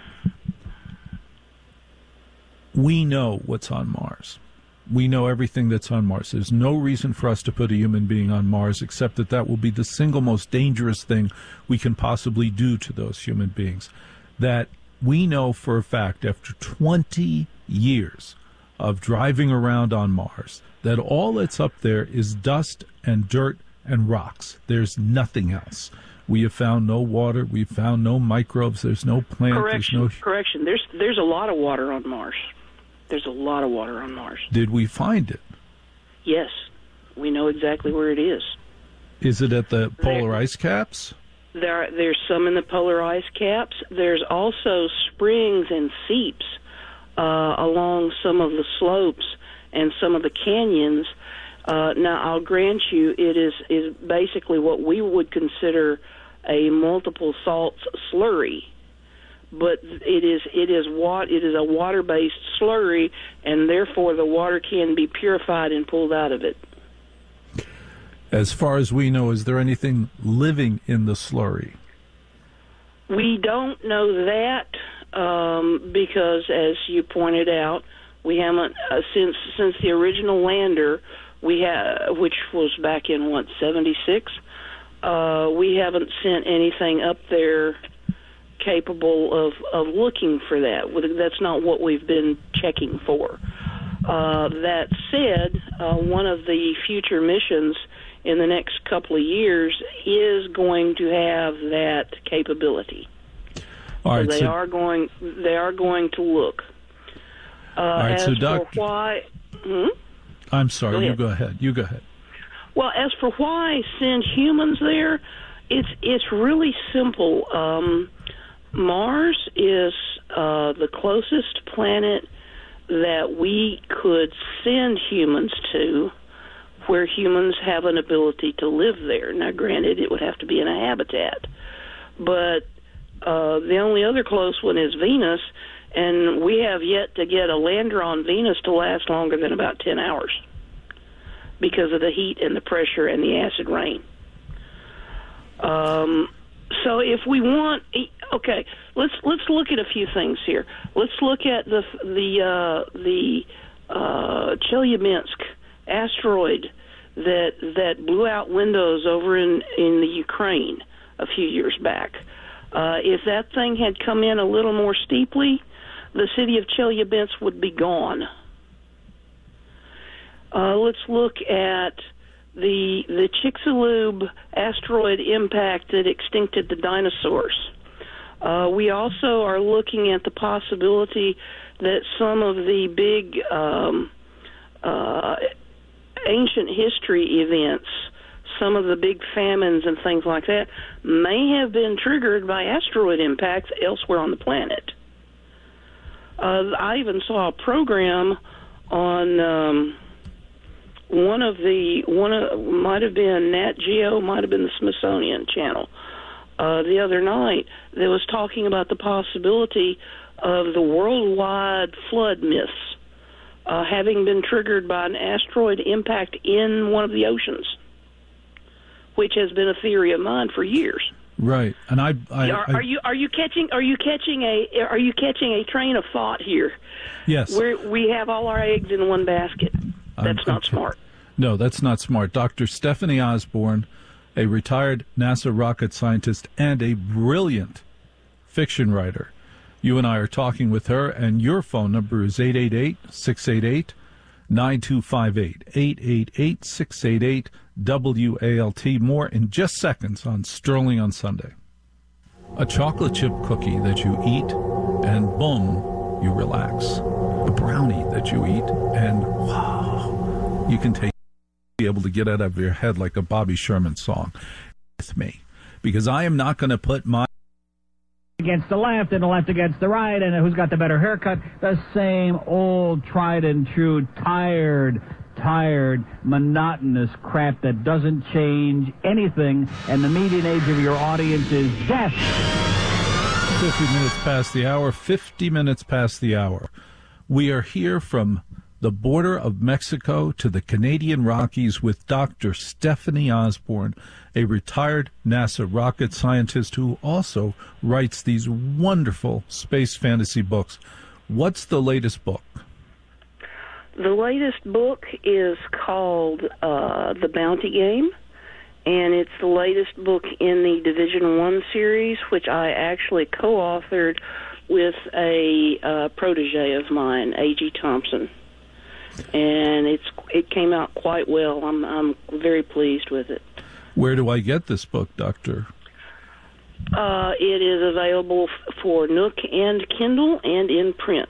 we know what's on Mars. We know everything that's on Mars. There's no reason for us to put a human being on Mars, except that that will be the single most dangerous thing we can possibly do to those human beings. That we know for a fact, after twenty years of driving around on Mars, that all that's up there is dust and dirt and rocks. There's nothing else. We have found no water. We've found no microbes. There's no plant.
correction,
There's no...
correction. There's there's a lot of water on Mars. There's a lot of water on Mars.
Did we find it?
Yes, we know exactly where it is.
Is it at the polar
there,
ice caps?
There, there's some in the polar ice caps. There's also springs and seeps uh, along some of the slopes and some of the canyons. Uh, now, I'll grant you, it is is basically what we would consider a multiple salts slurry, but it is it is what it is a water-based slurry, and therefore the water can be purified and pulled out of it.
As far as we know, is there anything living in the slurry?
We don't know that um, because, as you pointed out, we haven't uh, since since the original lander. We have, which was back in what seventy-six. Uh, we haven't sent anything up there capable of, of looking for that. That's not what we've been checking for. Uh, that said, uh, one of the future missions in the next couple of years is going to have that capability.
All right,
so they
so,
are going. They are going to look. Uh,
all right,
as
so
for
Doctor
why. Hmm?
I'm sorry.
Go
You
ahead.
go ahead. You go ahead.
Well, as for why send humans there, it's it's really simple. Um, Mars is uh, the closest planet that we could send humans to, where humans have an ability to live there. Now, granted, it would have to be in a habitat, but uh, the only other close one is Venus, and we have yet to get a lander on Venus to last longer than about ten hours because of the heat and the pressure and the acid rain. Um, so if we want, okay, let's let's look at a few things here. Let's look at the the uh, the uh, Chelyabinsk asteroid that that blew out windows over in in the Ukraine a few years back. Uh, if that thing had come in a little more steeply, the city of Chelyabinsk would be gone. Uh, let's look at the the Chicxulub asteroid impact that extincted the dinosaurs. Uh, we also are looking at the possibility that some of the big um, uh, ancient history events, some of the big famines and things like that, may have been triggered by asteroid impacts elsewhere on the planet. Uh, I even saw a program on um, one of the one of might have been Nat Geo, might have been the Smithsonian Channel uh, the other night that was talking about the possibility of the worldwide flood myths uh, having been triggered by an asteroid impact in one of the oceans, which has been a theory of mine for years.
Right, and I, I,
are,
I
are you are you catching are you catching a are you catching a train of thought here?
Yes,
where we have all our eggs in one basket. That's
I'm,
not
I'm,
smart.
No, that's not smart. Doctor Stephanie Osborne, a retired NASA rocket scientist and a brilliant fiction writer. You and I are talking with her, and your phone number is eight eight eight, six eight eight, nine two five eight, eight eight eight, six eight eight, W A L T. More in just seconds on Sterling on Sunday. A chocolate chip cookie that you eat, and boom, you relax. A brownie that you eat, and wow, you can take be able to get out of your head like a Bobby Sherman song with me, because I am not going to put my
against the left and the left against the right, and who's got the better haircut. The same old tried and true, tired, tired, monotonous crap that doesn't change anything, and the median age of your audience is death.
fifty minutes past the hour, fifty minutes past the hour. We are here from the border of Mexico to the Canadian Rockies with Doctor Stephanie Osborne, a retired NASA rocket scientist who also writes these wonderful space fantasy books. What's the latest book?
The latest book is called uh, The Bounty Game, and it's the latest book in the Division One series, which I actually co-authored with a uh, protege of mine, A G Thompson. And it's it came out quite well. I'm I'm very pleased with it.
Where do I get this book, Doctor?
Uh, it is available f- for Nook and Kindle and in print.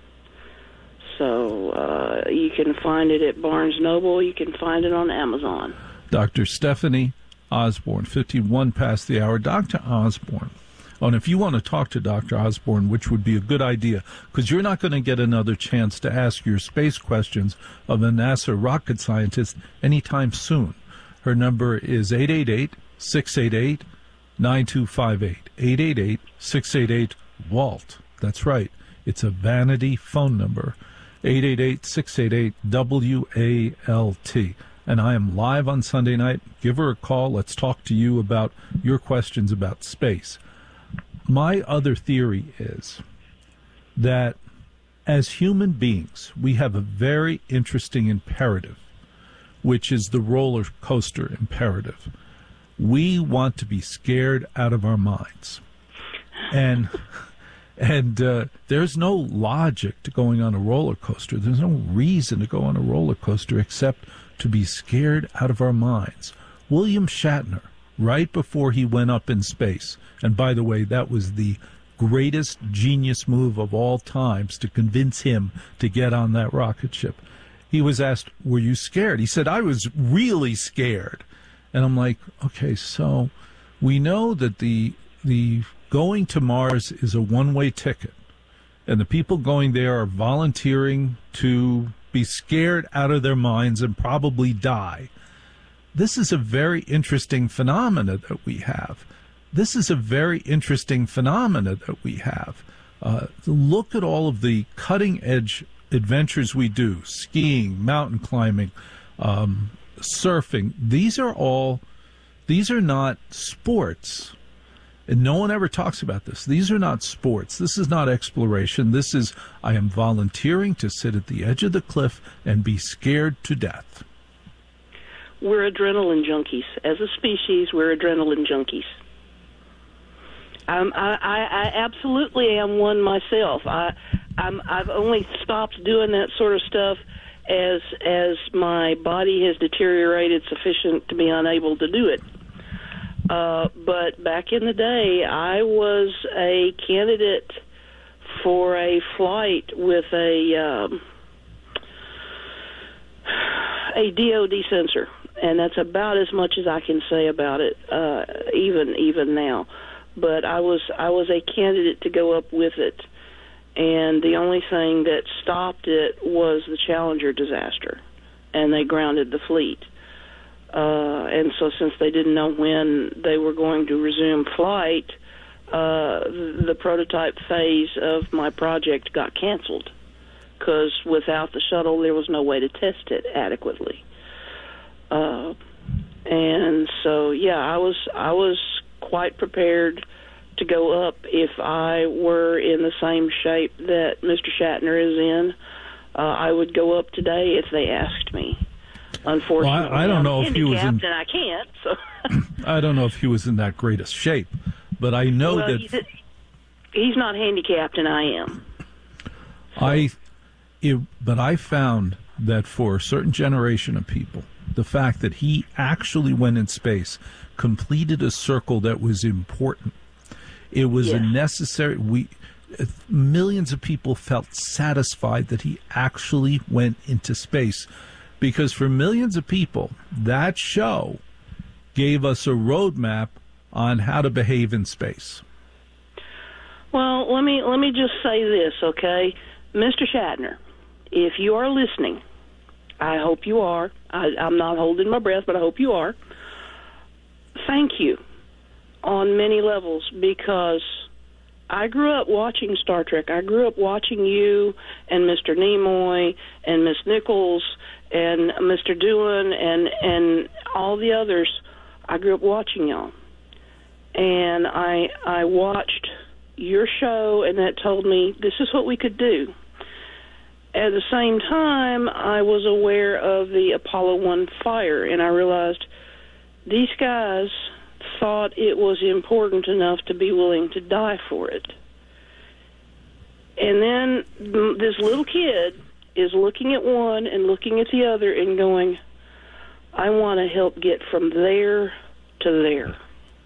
So uh, you can find it at Barnes Noble. You can find it on Amazon.
Doctor Stephanie Osborne, fifty-one past the hour. Doctor Osborne. Oh, and if you want to talk to Doctor Osborne, which would be a good idea, because you're not going to get another chance to ask your space questions of a NASA rocket scientist anytime soon. Her number is eight eight eight, six eight eight, nine two five eight, eight eight eight, six eight eight, W A L T. That's right. It's a vanity phone number, eight eight eight, six eight eight, W A L T. And I am live on Sunday night. Give her a call. Let's talk to you about your questions about space. My other theory is that as human beings, we have a very interesting imperative, which is the roller coaster imperative. We want to be scared out of our minds. And and uh, there's no logic to going on a roller coaster. There's no reason to go on a roller coaster except to be scared out of our minds. William Shatner, right before he went up in space, and by the way, that was the greatest genius move of all times to convince him to get on that rocket ship. He was asked, were you scared? He said, I was really scared. And I'm like, okay, so we know that the the going to Mars is a one-way ticket, and the people going there are volunteering to be scared out of their minds and probably die. This is a very interesting phenomena that we have. This is a very interesting phenomena that we have. Uh, look at all of the cutting-edge adventures we do, skiing, mountain climbing, um, surfing. These are all, these are not sports. And no one ever talks about this. These are not sports. This is not exploration. This is, I am volunteering to sit at the edge of the cliff and be scared to death.
We're adrenaline junkies. As a species, we're adrenaline junkies. Um, I, I, I absolutely am one myself. I, I'm, I've only stopped doing that sort of stuff as as my body has deteriorated sufficient to be unable to do it. Uh, but back in the day, I was a candidate for a flight with a um, a D O D sensor, and that's about as much as I can say about it, uh, even even now. But I was I was a candidate to go up with it, and the only thing that stopped it was the Challenger disaster, and they grounded the fleet. Uh, and so since they didn't know when they were going to resume flight, uh, the, the prototype phase of my project got canceled, because without the shuttle, there was no way to test it adequately. Uh, and so, yeah, I was I was quite prepared to go up if I were in the same shape that Mister Shatner is in. Uh, I would go up today if they asked me. Unfortunately,
well, I, I don't know
I'm
if he was in.
And I can't. So.
I don't know if he was in that greatest shape, but I know
well,
that
he's, he's not handicapped, and I am.
I, it, but I found that for a certain generation of people, the fact that he actually went in space, completed a circle that was important. It was
Yeah.
a necessary. We millions of people felt satisfied that he actually went into space, because for millions of people, that show gave us a roadmap on how to behave in space.
Well, let me let me just say this, okay, Mister Shatner, if you are listening, I hope you are. I, I'm not holding my breath, but I hope you are. Thank you on many levels, because I grew up watching Star Trek. I grew up watching you and Mister Nimoy and Miss Nichols and Mister Doohan and and all the others. I grew up watching y'all, and I I watched your show, and that told me this is what we could do. At the same time, I was aware of the Apollo one fire, and I realized these guys thought it was important enough to be willing to die for it. And then this little kid is looking at one and looking at the other and going, I want to help get from there to there.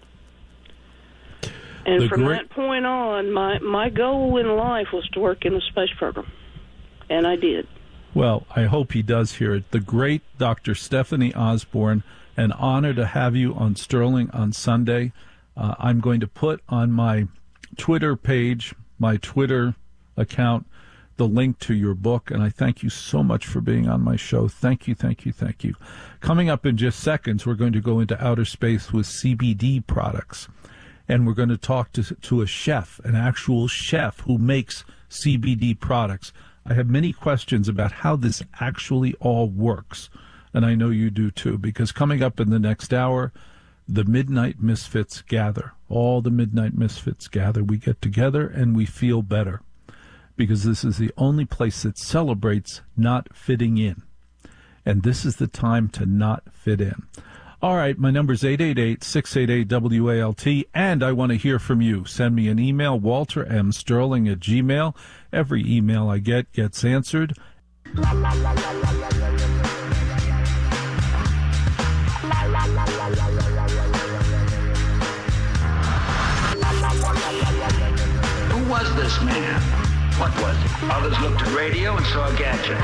And
The
from
great-
that point on, my, my goal in life was to work in the space program. And I did.
Well, I hope he does hear it. The great Doctor Stephanie Osborne, an honor to have you on Sterling on Sunday. Uh, I'm going to put on my Twitter page, my Twitter account, the link to your book, and I thank you so much for being on my show. Thank you, thank you, thank you. Coming up in just seconds, we're going to go into outer space with C B D products, and we're going to talk to, to a chef, an actual chef who makes C B D products. I have many questions about how this actually all works, and I know you do too, because coming up in the next hour, the Midnight Misfits gather. All the Midnight Misfits gather. We get together and we feel better, because this is the only place that celebrates not fitting in. And this is the time to not fit in. All right, my number is eight eight eight, six eight eight, W A L T, and I want to hear from you. Send me an email, Walter M. Sterling at Gmail. Every email I get gets answered.
Who was this man? What was it? Others looked at radio and saw a gadget.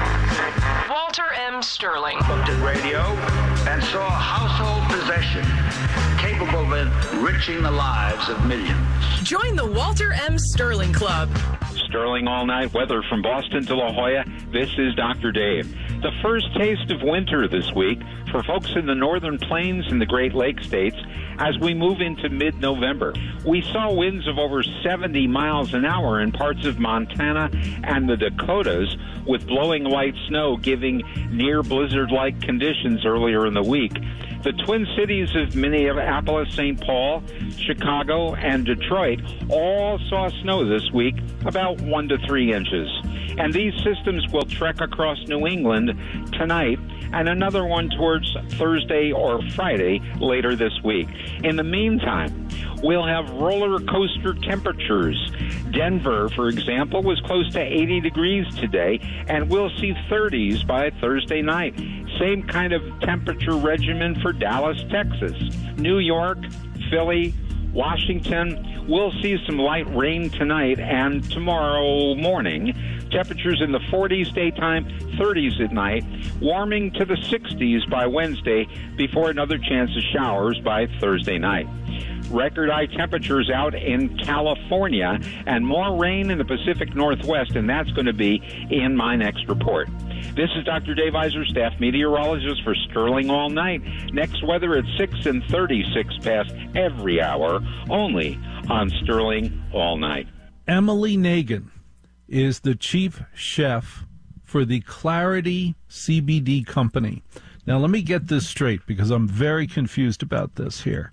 Walter M. Sterling.
Looked at radio and saw a household possession capable of enriching the lives of millions.
Join the Walter M. Sterling Club.
Sterling all night weather from Boston to La Jolla. This is Doctor Dave. The first taste of winter this week for folks in the northern plains and the Great Lakes states as we move into mid-November. We saw winds of over seventy miles an hour in parts of Montana and the Dakotas, with blowing light snow giving near blizzard-like conditions earlier in the week. The Twin Cities of Minneapolis, Saint Paul, Chicago, and Detroit all saw snow this week, about one to three inches. And these systems will trek across New England tonight, and another one towards Thursday or Friday later this week. In the meantime, we'll have roller coaster temperatures. Denver, for example, was close to eighty degrees today, and we'll see thirties by Thursday night. Same kind of temperature regimen for Dallas, Texas. New York, Philly, Washington, we'll see some light rain tonight and tomorrow morning. Temperatures in the forties daytime, thirties at night, warming to the sixties by Wednesday before another chance of showers by Thursday night. Record high temperatures out in California and more rain in the Pacific Northwest, and that's going to be in my next report. This is Doctor Dave Iser, staff meteorologist for Sterling All Night. Next weather at six and thirty-six past every hour, only on Sterling All Night.
Emily Nagin is the chief chef for the Clarity C B D Company. Now, let me get this straight, because I'm very confused about this here.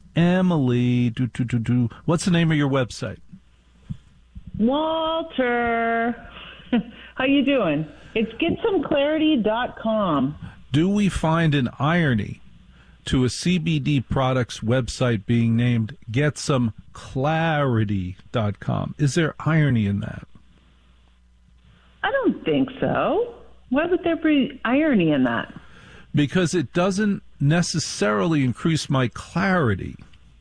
Emily, do, do, do, do. What's the name of your website?
Walter, how you doing? It's get some clarity dot com.
Do we find an irony to a C B D products website being named get some clarity dot com? Is there irony in that?
I don't think so. Why would there be irony in that?
Because it doesn't necessarily increase my clarity.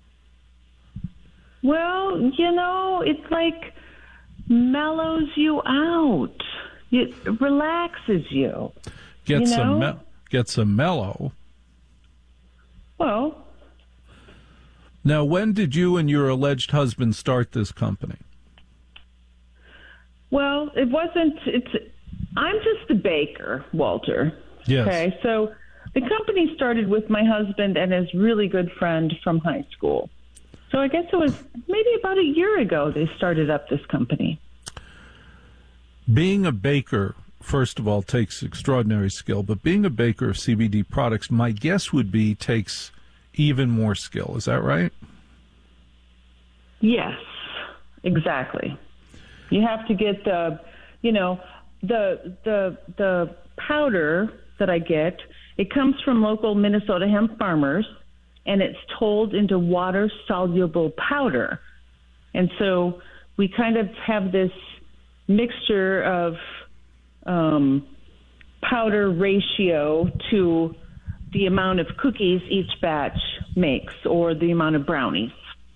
Well, you know, it's like mellows you out. It relaxes you.
Gets
you know?
a me- gets a mellow.
Well.
Now, when did you and your alleged husband start this company?
Well, it wasn't. It's. I'm just a baker, Walter.
Yes.
Okay, so the company started with my husband and his really good friend from high school. So I guess it was maybe about a year ago they started up this company.
Being a baker, first of all, takes extraordinary skill, but being a baker of C B D products, my guess would be takes even more skill. Is that right?
Yes, exactly. You have to get the, you know, the the the powder that I get. It comes from local Minnesota hemp farmers, and it's tolled into water-soluble powder. And so we kind of have this mixture of um, powder ratio to the amount of cookies each batch makes or the amount of brownies.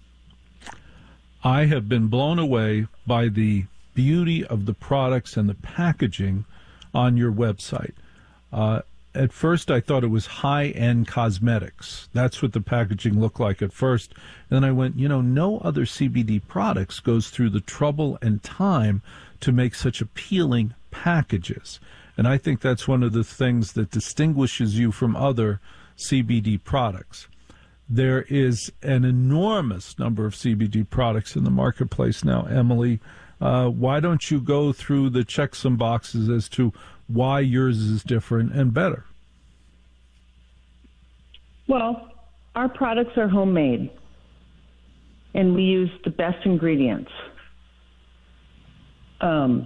I have been blown away by the beauty of the products and the packaging on your website. Uh, at first, I thought it was high-end cosmetics. That's what the packaging looked like at first. And then I went, you know, no other C B D products goes through the trouble and time to make such appealing packages. And I think that's one of the things that distinguishes you from other C B D products. There is an enormous number of C B D products in the marketplace now, Emily. Uh, why don't you go through the checksum boxes as to why yours is different and better?
Well, our products are homemade, and we use the best ingredients. Um,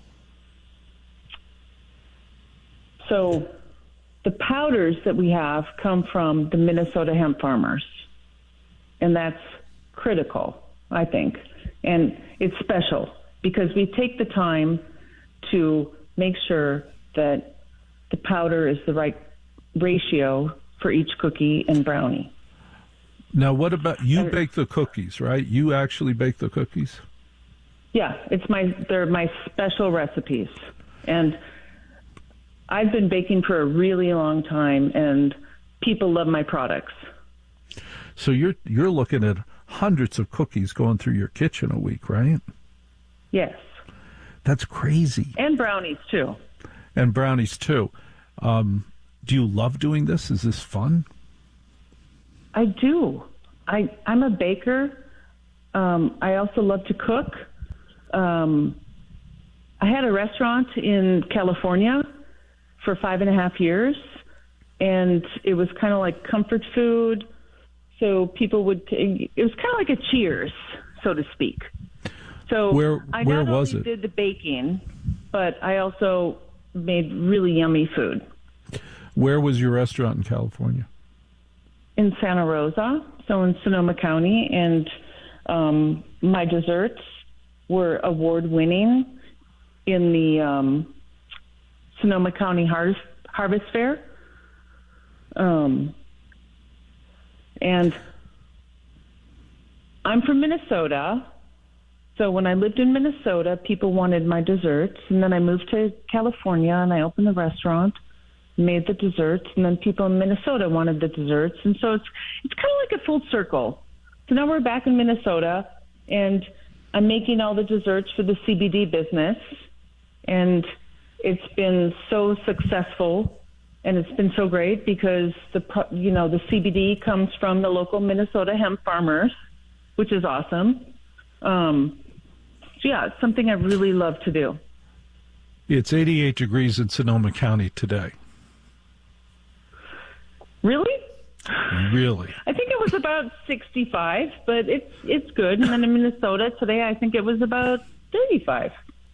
so the powders that we have come from the Minnesota hemp farmers, and that's critical, I think. And it's special because we take the time to make sure that the powder is the right ratio for each cookie and brownie.
Now, what about, you bake the cookies, right? You actually bake the cookies?
Yeah, it's my they're my special recipes. And I've been baking for a really long time, and people love my products.
So you're you're looking at hundreds of cookies going through your kitchen a week, right?
Yes.
That's crazy.
And brownies, too.
And brownies, too. Um, do you love doing this? Is this fun?
I do. I, I'm a baker. Um, I also love to cook. Um, I had a restaurant in California for five and a half years, and it was kind of like comfort food. So people would, t- it was kind of like a Cheers, so to speak. So
where,
I
where
not
was
only
it?
did the baking, but I also made really yummy food.
Where was your restaurant in California?
In Santa Rosa, so in Sonoma County, and um, my desserts were award-winning in the um, Sonoma County Harvest, Harvest Fair. Um, and I'm from Minnesota, so when I lived in Minnesota, people wanted my desserts, and then I moved to California, and I opened the restaurant, made the desserts, and then people in Minnesota wanted the desserts, and so it's it's kind of like a full circle. So now we're back in Minnesota, and I'm making all the desserts for the C B D business, and it's been so successful, and it's been so great because the you know the C B D comes from the local Minnesota hemp farmers, which is awesome. Um, so yeah, it's something I really love to do.
It's eighty-eight degrees in Sonoma County today.
Really?
Really?
I think it was about sixty-five, but it's it's good. And then in Minnesota today, I think it was about thirty-five.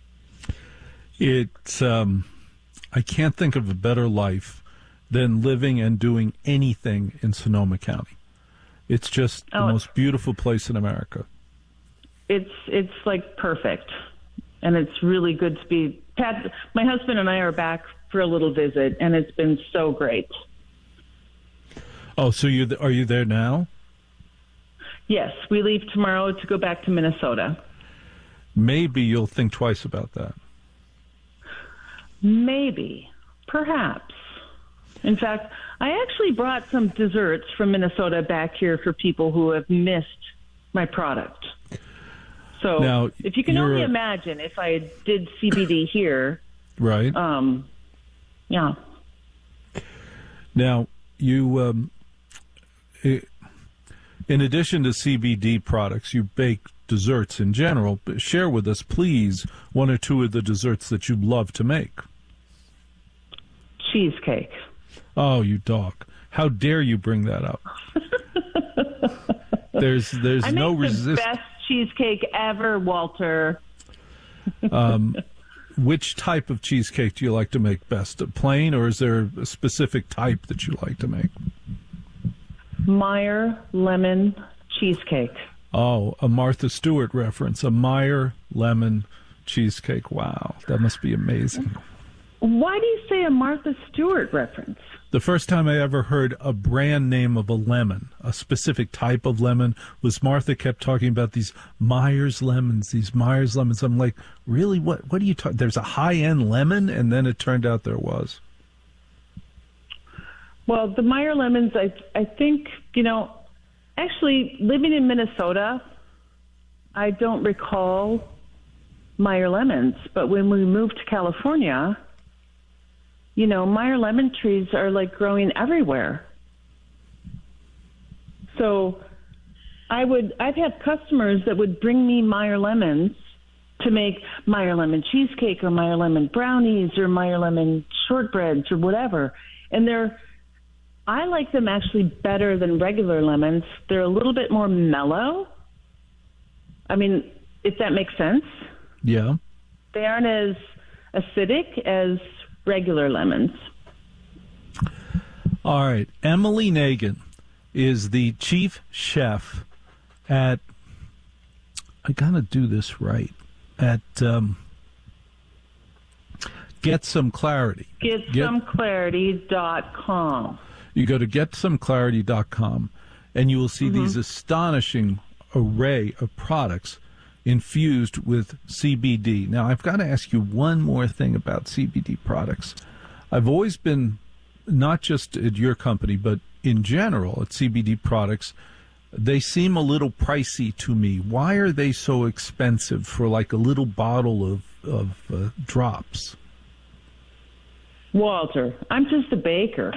It's um, I can't think of a better life than living and doing anything in Sonoma County. It's just the
Oh,
most beautiful place in America.
It's it's like perfect, and it's really good to be. Pat, my husband and I are back for a little visit, and it's been so great.
Oh, so you are you there now?
Yes, we leave tomorrow to go back to Minnesota.
Maybe you'll think twice about that.
Maybe. Perhaps. In fact, I actually brought some desserts from Minnesota back here for people who have missed my product. So
now,
if you can only imagine if I did C B D here.
Right.
Um, yeah.
Now, you, um, in addition to C B D products, you bake desserts in general. Share with us, please, one or two of the desserts that you love to make.
Cheesecake.
Oh, you dog. How dare you bring that up? there's there's
I
no
make
resistance.
the best cheesecake ever, Walter.
um, which type of cheesecake do you like to make best? A plain, or is there a specific type that you like to make?
Meyer lemon cheesecake.
Oh, a Martha Stewart reference. A Meyer lemon cheesecake. Wow, that must be amazing.
Why do you say a Martha Stewart reference?
The first time I ever heard a brand name of a lemon, a specific type of lemon, was Martha kept talking about these Myers lemons, these Myers lemons. I'm like, really? What What are you talking? There's a high-end lemon? And then it turned out there was.
Well, the Meyer lemons, I, I think, you know, actually living in Minnesota, I don't recall Meyer lemons. But when we moved to California, you know, Meyer lemon trees are like growing everywhere. So I would, I've had customers that would bring me Meyer lemons to make Meyer lemon cheesecake or Meyer lemon brownies or Meyer lemon shortbreads or whatever. And they're, I like them actually better than regular lemons. They're a little bit more mellow. I mean, if that makes sense.
Yeah.
They aren't as acidic as regular lemons.
All right. Emily Nagin is the chief chef at, I got to do this right, at um, Get Some Clarity.
Get some clarity dot com.
You go to get some clarity dot com, and you will see mm-hmm. these astonishing array of products infused with C B D. Now, I've got to ask you one more thing about C B D products. I've always been, not just at your company, but in general at C B D products, they seem a little pricey to me. Why are they so expensive for like a little bottle of, of uh, drops?
Walter, I'm just a baker.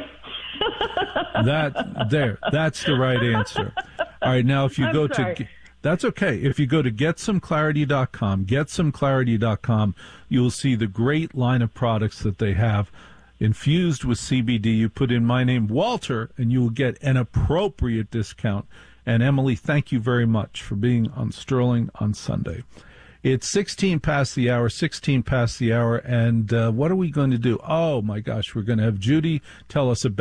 that there, that's the right answer. All right, now if you
I'm
go
sorry.
to, that's okay. If you go to get some clarity dot com, get some clarity dot com, you will see the great line of products that they have infused with C B D. You put in my name, Walter, and you will get an appropriate discount. And Emily, thank you very much for being on Sterling on Sunday. It's sixteen past the hour, sixteen past the hour, and uh, what are we going to do? Oh, my gosh, we're going to have Judy tell us about